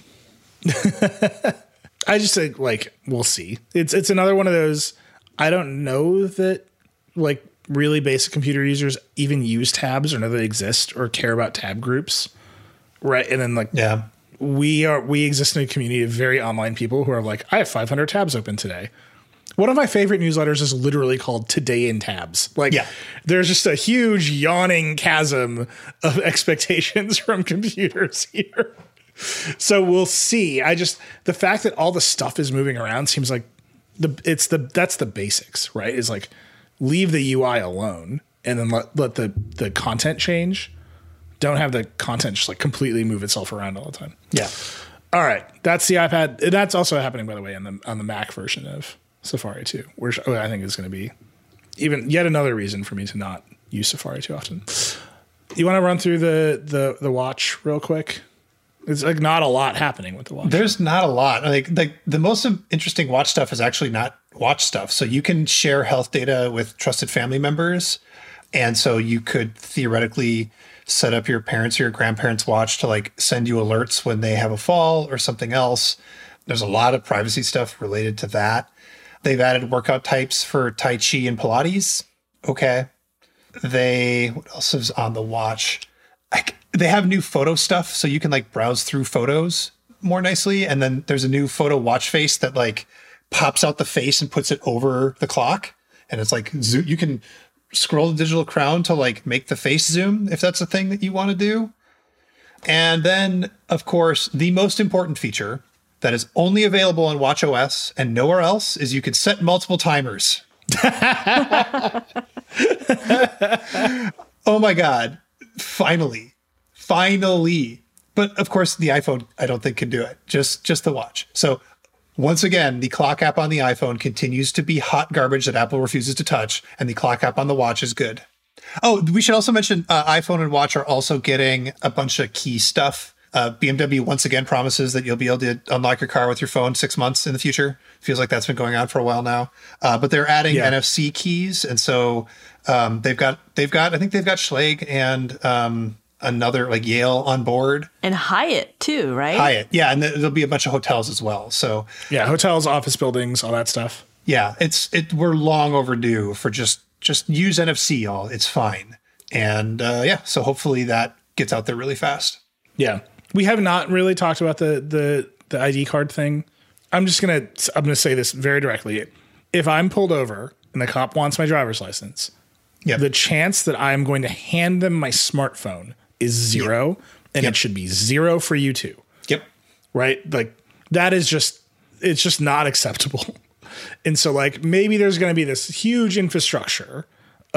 I just think like, we'll see. It's it's another one of those, I don't know that like really basic computer users even use tabs or know they exist or care about tab groups. Right. And then like, yeah, we are, we exist in a community of very online people who are like, I have five hundred tabs open today. One of my favorite newsletters is literally called Today in Tabs. Like, yeah. There's just a huge yawning chasm of expectations from computers here. So we'll see. I just, the fact that all the stuff is moving around seems like the, it's the, that's the basics, right? Is like leave the U I alone and then let, let the, the content change. Don't have the content just like completely move itself around all the time. Yeah. All right. That's the iPad. That's also happening, by the way, on the, on the Mac version of Safari too, which I think is going to be even yet another reason for me to not use Safari too often. You want to run through the, the, the watch real quick? It's like not a lot happening with the watch. There's not a lot. Like, like the most interesting watch stuff is actually not watch stuff. So you can share health data with trusted family members. And so you could theoretically set up your parents' or your grandparents' watch to like send you alerts when they have a fall or something else. There's a lot of privacy stuff related to that. They've added workout types for Tai Chi and Pilates. Okay. They, what else is on the watch? I, they have new photo stuff, so you can like browse through photos more nicely. And then there's a new photo watch face that like pops out the face and puts it over the clock. And it's like, you can scroll the digital crown to like make the face zoom if that's a thing that you want to do. And then, of course, the most important feature that is only available on watchOS and nowhere else is you could set multiple timers. Oh my God. Finally. Finally. But of course, the iPhone, I don't think can do it. Just just the watch. So once again, the clock app on the iPhone continues to be hot garbage that Apple refuses to touch, and the clock app on the watch is good. Oh, we should also mention uh, iPhone and watch are also getting a bunch of key stuff. Uh, B M W once again promises that you'll be able to unlock your car with your phone six months in the future. Feels like that's been going on for a while now. Uh, but they're adding yeah. N F C keys, and so um, they've got they've got I think they've got Schlage and um, another like Yale on board, and Hyatt too, right? Hyatt, yeah, and there'll be a bunch of hotels as well. So yeah, hotels, office buildings, all that stuff. Yeah, it's it. We're long overdue for just just use N F C, y'all. It's fine, and uh, yeah, so hopefully that gets out there really fast. Yeah. We have not really talked about the, the the I D card thing. I'm just gonna I'm gonna say this very directly. If I'm pulled over and the cop wants my driver's license, yep. the chance that I'm going to hand them my smartphone is zero, yep. and yep. it should be zero for you too. Yep. Right? Like that is just it's just not acceptable. And so like maybe there's going to be this huge infrastructure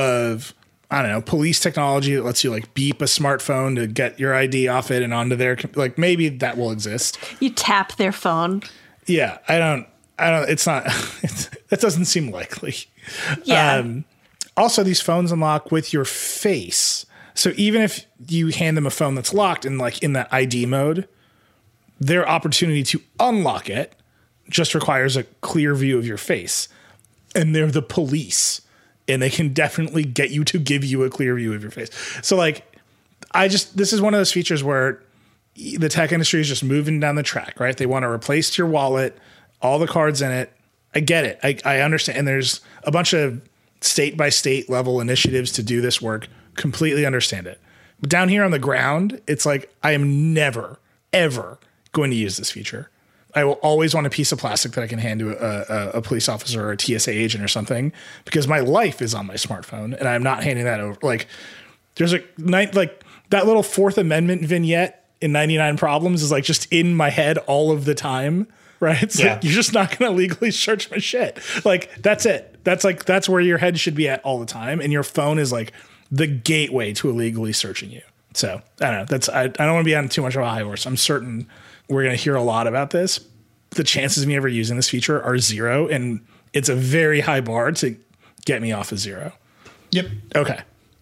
of I don't know, police technology that lets you like beep a smartphone to get your I D off it and onto their, like maybe that will exist. You tap their phone. Yeah. I don't, I don't, it's not, it's, that doesn't seem likely. Yeah. Um, also these phones unlock with your face. So even if you hand them a phone that's locked and like in that I D mode, their opportunity to unlock it just requires a clear view of your face. And they're the police. And they can definitely get you to give you a clear view of your face. So like, I just, this is one of those features where the tech industry is just moving down the track, right? They want to replace your wallet, all the cards in it. I get it. I, I understand. And there's a bunch of state by state level initiatives to do this work. Completely understand it. But down here on the ground, it's like, I am never, ever going to use this feature. I will always want a piece of plastic that I can hand to a, a, a police officer or a T S A agent or something because my life is on my smartphone and I'm not handing that over. Like there's a night, like that little Fourth Amendment vignette in ninety-nine Problems is like just in my head all of the time. Right. It's yeah. like, you're just not going to legally search my shit. Like that's it. That's like, that's where your head should be at all the time. And your phone is like the gateway to illegally searching you. So I don't know. That's, I, I don't want to be on too much of a high horse. I'm certain we're going to hear a lot about this. The chances of me ever using this feature are zero, and it's a very high bar to get me off of zero. Yep. Okay.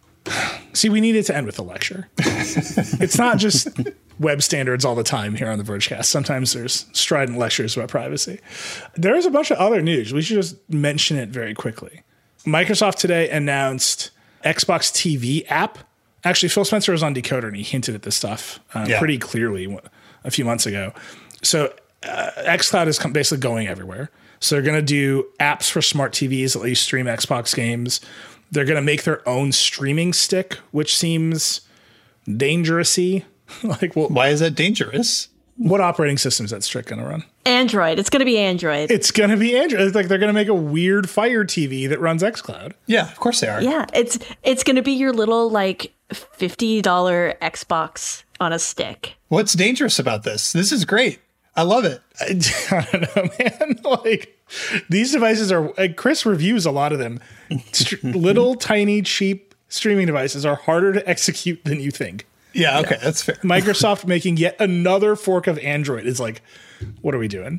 See, we needed to end with a lecture. It's not just web standards all the time here on the Vergecast. Sometimes there's strident lectures about privacy. There is a bunch of other news. We should just mention it very quickly. Microsoft today announced Xbox T V app. Actually, Phil Spencer was on Decoder, and he hinted at this stuff uh, yeah. pretty clearly a few months ago. So uh, xCloud is basically going everywhere. So they're going to do apps for smart T Vs that let you stream Xbox games. They're going to make their own streaming stick, which seems dangerous-y. Like, well, why is that dangerous? What operating system is that stick going to run? Android. It's going to be Android. It's going to be Android. It's like they're going to make a weird Fire T V that runs xCloud. Yeah, of course they are. Yeah, it's it's going to be your little like fifty dollars Xbox on a stick. What's dangerous about this? This is great. I love it. I, I don't know, man. Like these devices are. Like, Chris reviews a lot of them. St- little tiny cheap streaming devices are harder to execute than you think. Yeah, okay, yeah. That's fair. Microsoft making yet another fork of Android is like, what are we doing?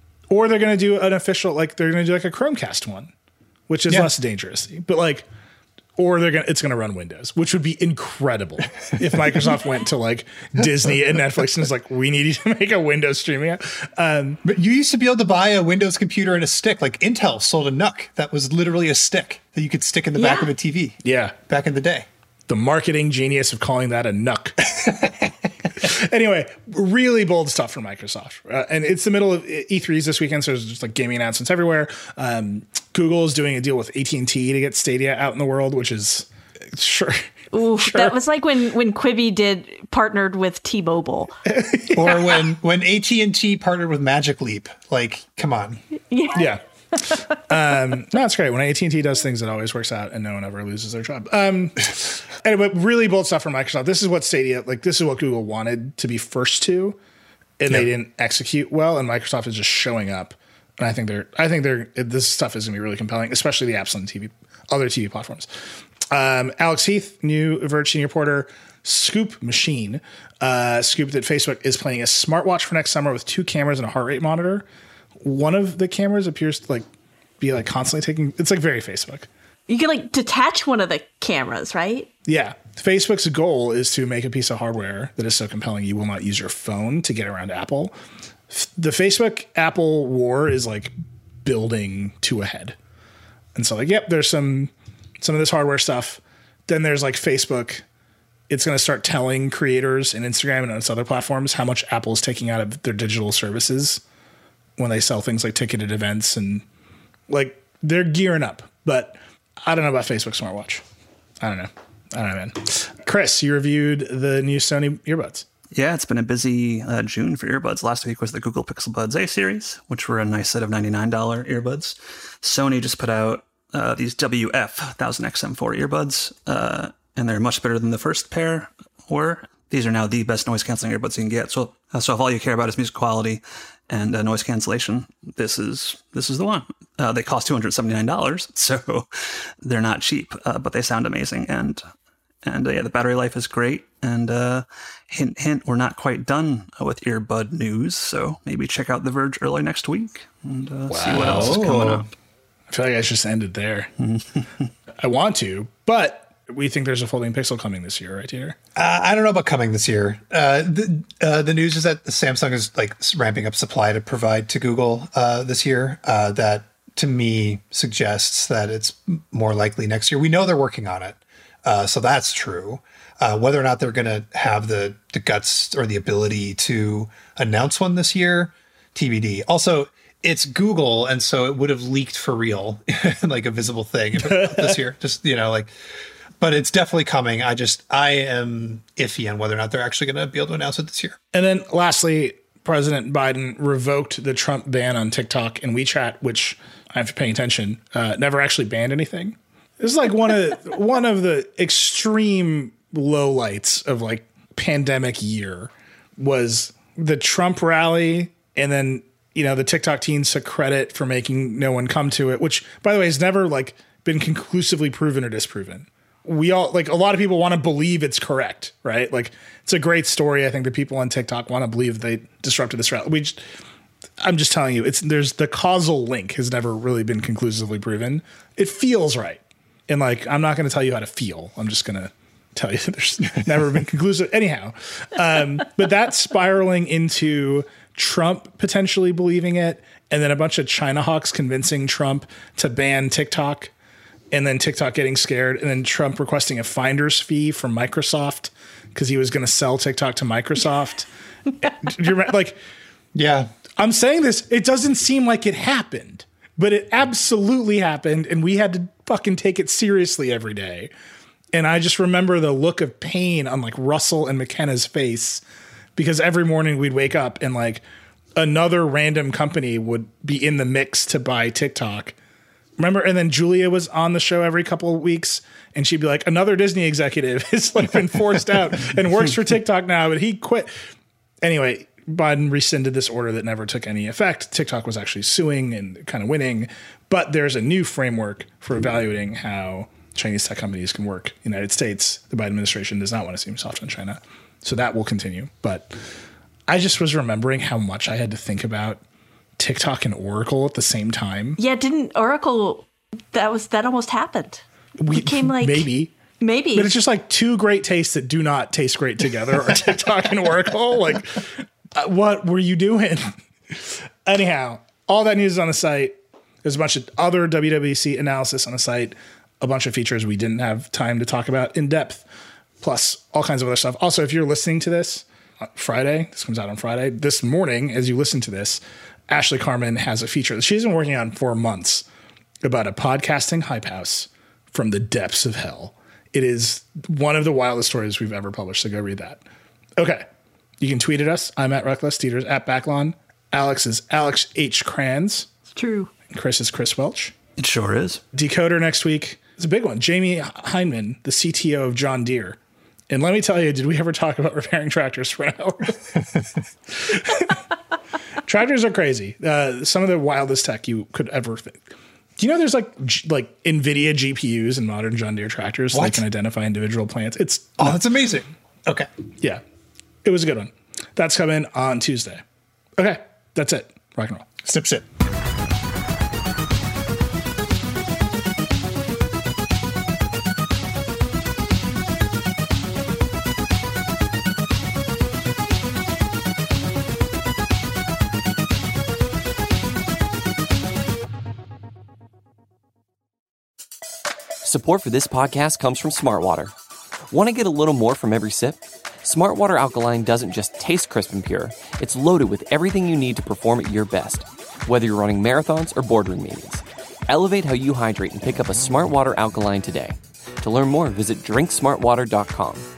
Or they're going to do an official, like they're going to do like a Chromecast one, which is yeah. less dangerous. But like, or they're going to, it's going to run Windows, which would be incredible if Microsoft went to like Disney and Netflix and was like, we need you to make a Windows streaming app. Um, but you used to be able to buy a Windows computer and a stick. Like Intel sold a N U C that was literally a stick that you could stick in the yeah. back of a T V. Yeah. Back in the day. The marketing genius of calling that a N U C. Anyway, really bold stuff from Microsoft. Uh, and it's the middle of E threes this weekend, so there's just like gaming announcements everywhere. Um, Google is doing a deal with A T and T to get Stadia out in the world, which is sure. Ooh, sure. That was like when, when Quibi did partnered with T-Mobile. yeah. Or when, when A T and T partnered with Magic Leap. Like, come on. Yeah. Yeah. um, no, it's great. When A T and T does things, it always works out and no one ever loses their job. Um, anyway, really bold stuff from Microsoft. This is what Stadia, like this is what Google wanted to be first to, and yep. they didn't execute well. And Microsoft is just showing up. And I think they're, I think they're, this stuff is gonna be really compelling, especially the apps on the T V, other T V platforms. Um, Alex Heath, new Verge senior reporter. Scoop Machine uh, scooped that Facebook is planning a smartwatch for next summer with two cameras and a heart rate monitor. One of the cameras appears to like be like constantly taking. It's like very Facebook. You can like detach one of the cameras, right? Yeah. Facebook's goal is to make a piece of hardware that is so compelling you will not use your phone to get around Apple. The Facebook Apple war is like building to a head. And so like, yep, there's some some of this hardware stuff. Then there's like Facebook. It's going to start telling creators in Instagram and on its other platforms how much Apple is taking out of their digital services when they sell things like ticketed events, and like they're gearing up. But I don't know about Facebook smartwatch. I don't know. I don't know, man. Chris, you reviewed the new Sony earbuds. Yeah, it's been a busy uh, June for earbuds. Last week was the Google Pixel Buds A series, which were a nice set of ninety-nine dollars earbuds. Sony just put out uh, these W F one thousand X M four earbuds, uh, and they're much better than the first pair were. These are now the best noise canceling earbuds you can get. So, uh, so if all you care about is music quality and uh, noise cancellation, this is this is the one. Uh, they cost two hundred seventy-nine dollars, so they're not cheap, uh, but they sound amazing. And and uh, yeah, the battery life is great. And uh, hint, hint, we're not quite done with earbud news, so maybe check out The Verge early next week and uh, wow. see what else is coming up. I feel like I just ended there. I want to, but we think there's a folding Pixel coming this year, right here? Uh, I don't know about coming this year. Uh, the, uh, the news is that Samsung is like ramping up supply to provide to Google uh, this year. Uh, that to me suggests that it's more likely next year. We know they're working on it, uh, so that's true. Uh, whether or not they're going to have the the guts or the ability to announce one this year, T B D. Also, it's Google, and so it would have leaked for real, like a visible thing this year. Just, you know, like. But it's definitely coming. I just, I am iffy on whether or not they're actually going to be able to announce it this year. And then lastly, President Biden revoked the Trump ban on TikTok and WeChat, which I have to pay attention, uh, never actually banned anything. This is like one of one of the extreme lowlights of like pandemic year was the Trump rally. And then, you know, the TikTok teens took credit for making no one come to it, which by the way, has never like been conclusively proven or disproven. We all like a lot of people want to believe it's correct, right? Like it's a great story. I think that people on TikTok want to believe they disrupted this rally. We just, I'm just telling you, it's there's the causal link has never really been conclusively proven. It feels right. And like, I'm not going to tell you how to feel. I'm just going to tell you that there's never been conclusive. Anyhow, um, but that's spiraling into Trump potentially believing it. And then a bunch of China hawks convincing Trump to ban TikTok. And then TikTok getting scared, and then Trump requesting a finder's fee from Microsoft because he was going to sell TikTok to Microsoft. Do you remember, like, yeah, I'm saying this. It doesn't seem like it happened, but it absolutely happened, and we had to fucking take it seriously every day. And I just remember the look of pain on like Russell and McKenna's face because every morning we'd wake up and like another random company would be in the mix to buy TikTok. Remember, and then Julia was on the show every couple of weeks, and she'd be like, another Disney executive has like been forced out and works for TikTok now, but he quit. Anyway, Biden rescinded this order that never took any effect. TikTok was actually suing and kind of winning, but there's a new framework for evaluating how Chinese tech companies can work in the United States. The Biden administration does not want to seem soft on China, so that will continue. But I just was remembering how much I had to think about TikTok and Oracle at the same time. Yeah, didn't Oracle, that was that almost happened. We became like maybe. Maybe. But it's just like two great tastes that do not taste great together are TikTok and Oracle. Like, uh, what were you doing? Anyhow, all that news is on the site. There's a bunch of other W W D C analysis on the site, a bunch of features we didn't have time to talk about in depth, plus all kinds of other stuff. Also, if you're listening to this on Friday, this comes out on Friday, this morning as you listen to this, Ashley Carmen has a feature that she's been working on for months about a podcasting hype house from the depths of hell. It is one of the wildest stories we've ever published, so go read that. Okay. You can tweet at us. I'm at Reckless. Dieter's at Backlon. Alex is Alex H. Kranz. It's true. And Chris is Chris Welch. It sure is. Decoder next week. It's a big one. Jamie Hyneman, the C T O of John Deere. And let me tell you, did we ever talk about repairing tractors for an hour? Tractors are crazy. Uh, some of the wildest tech you could ever think. Do you know there's like G- like NVIDIA G P Us in modern John Deere tractors so What? they can identify individual plants? It's Oh, that's amazing. Okay. yeah, it was a good one. That's coming on Tuesday. Okay, that's it. Rock and roll. Snip, snip. Support for this podcast comes from Smartwater. Want to get a little more from every sip? Smartwater Alkaline doesn't just taste crisp and pure, it's loaded with everything you need to perform at your best, whether you're running marathons or boardroom meetings. Elevate how you hydrate and pick up a Smartwater Alkaline today. To learn more, visit drink smart water dot com.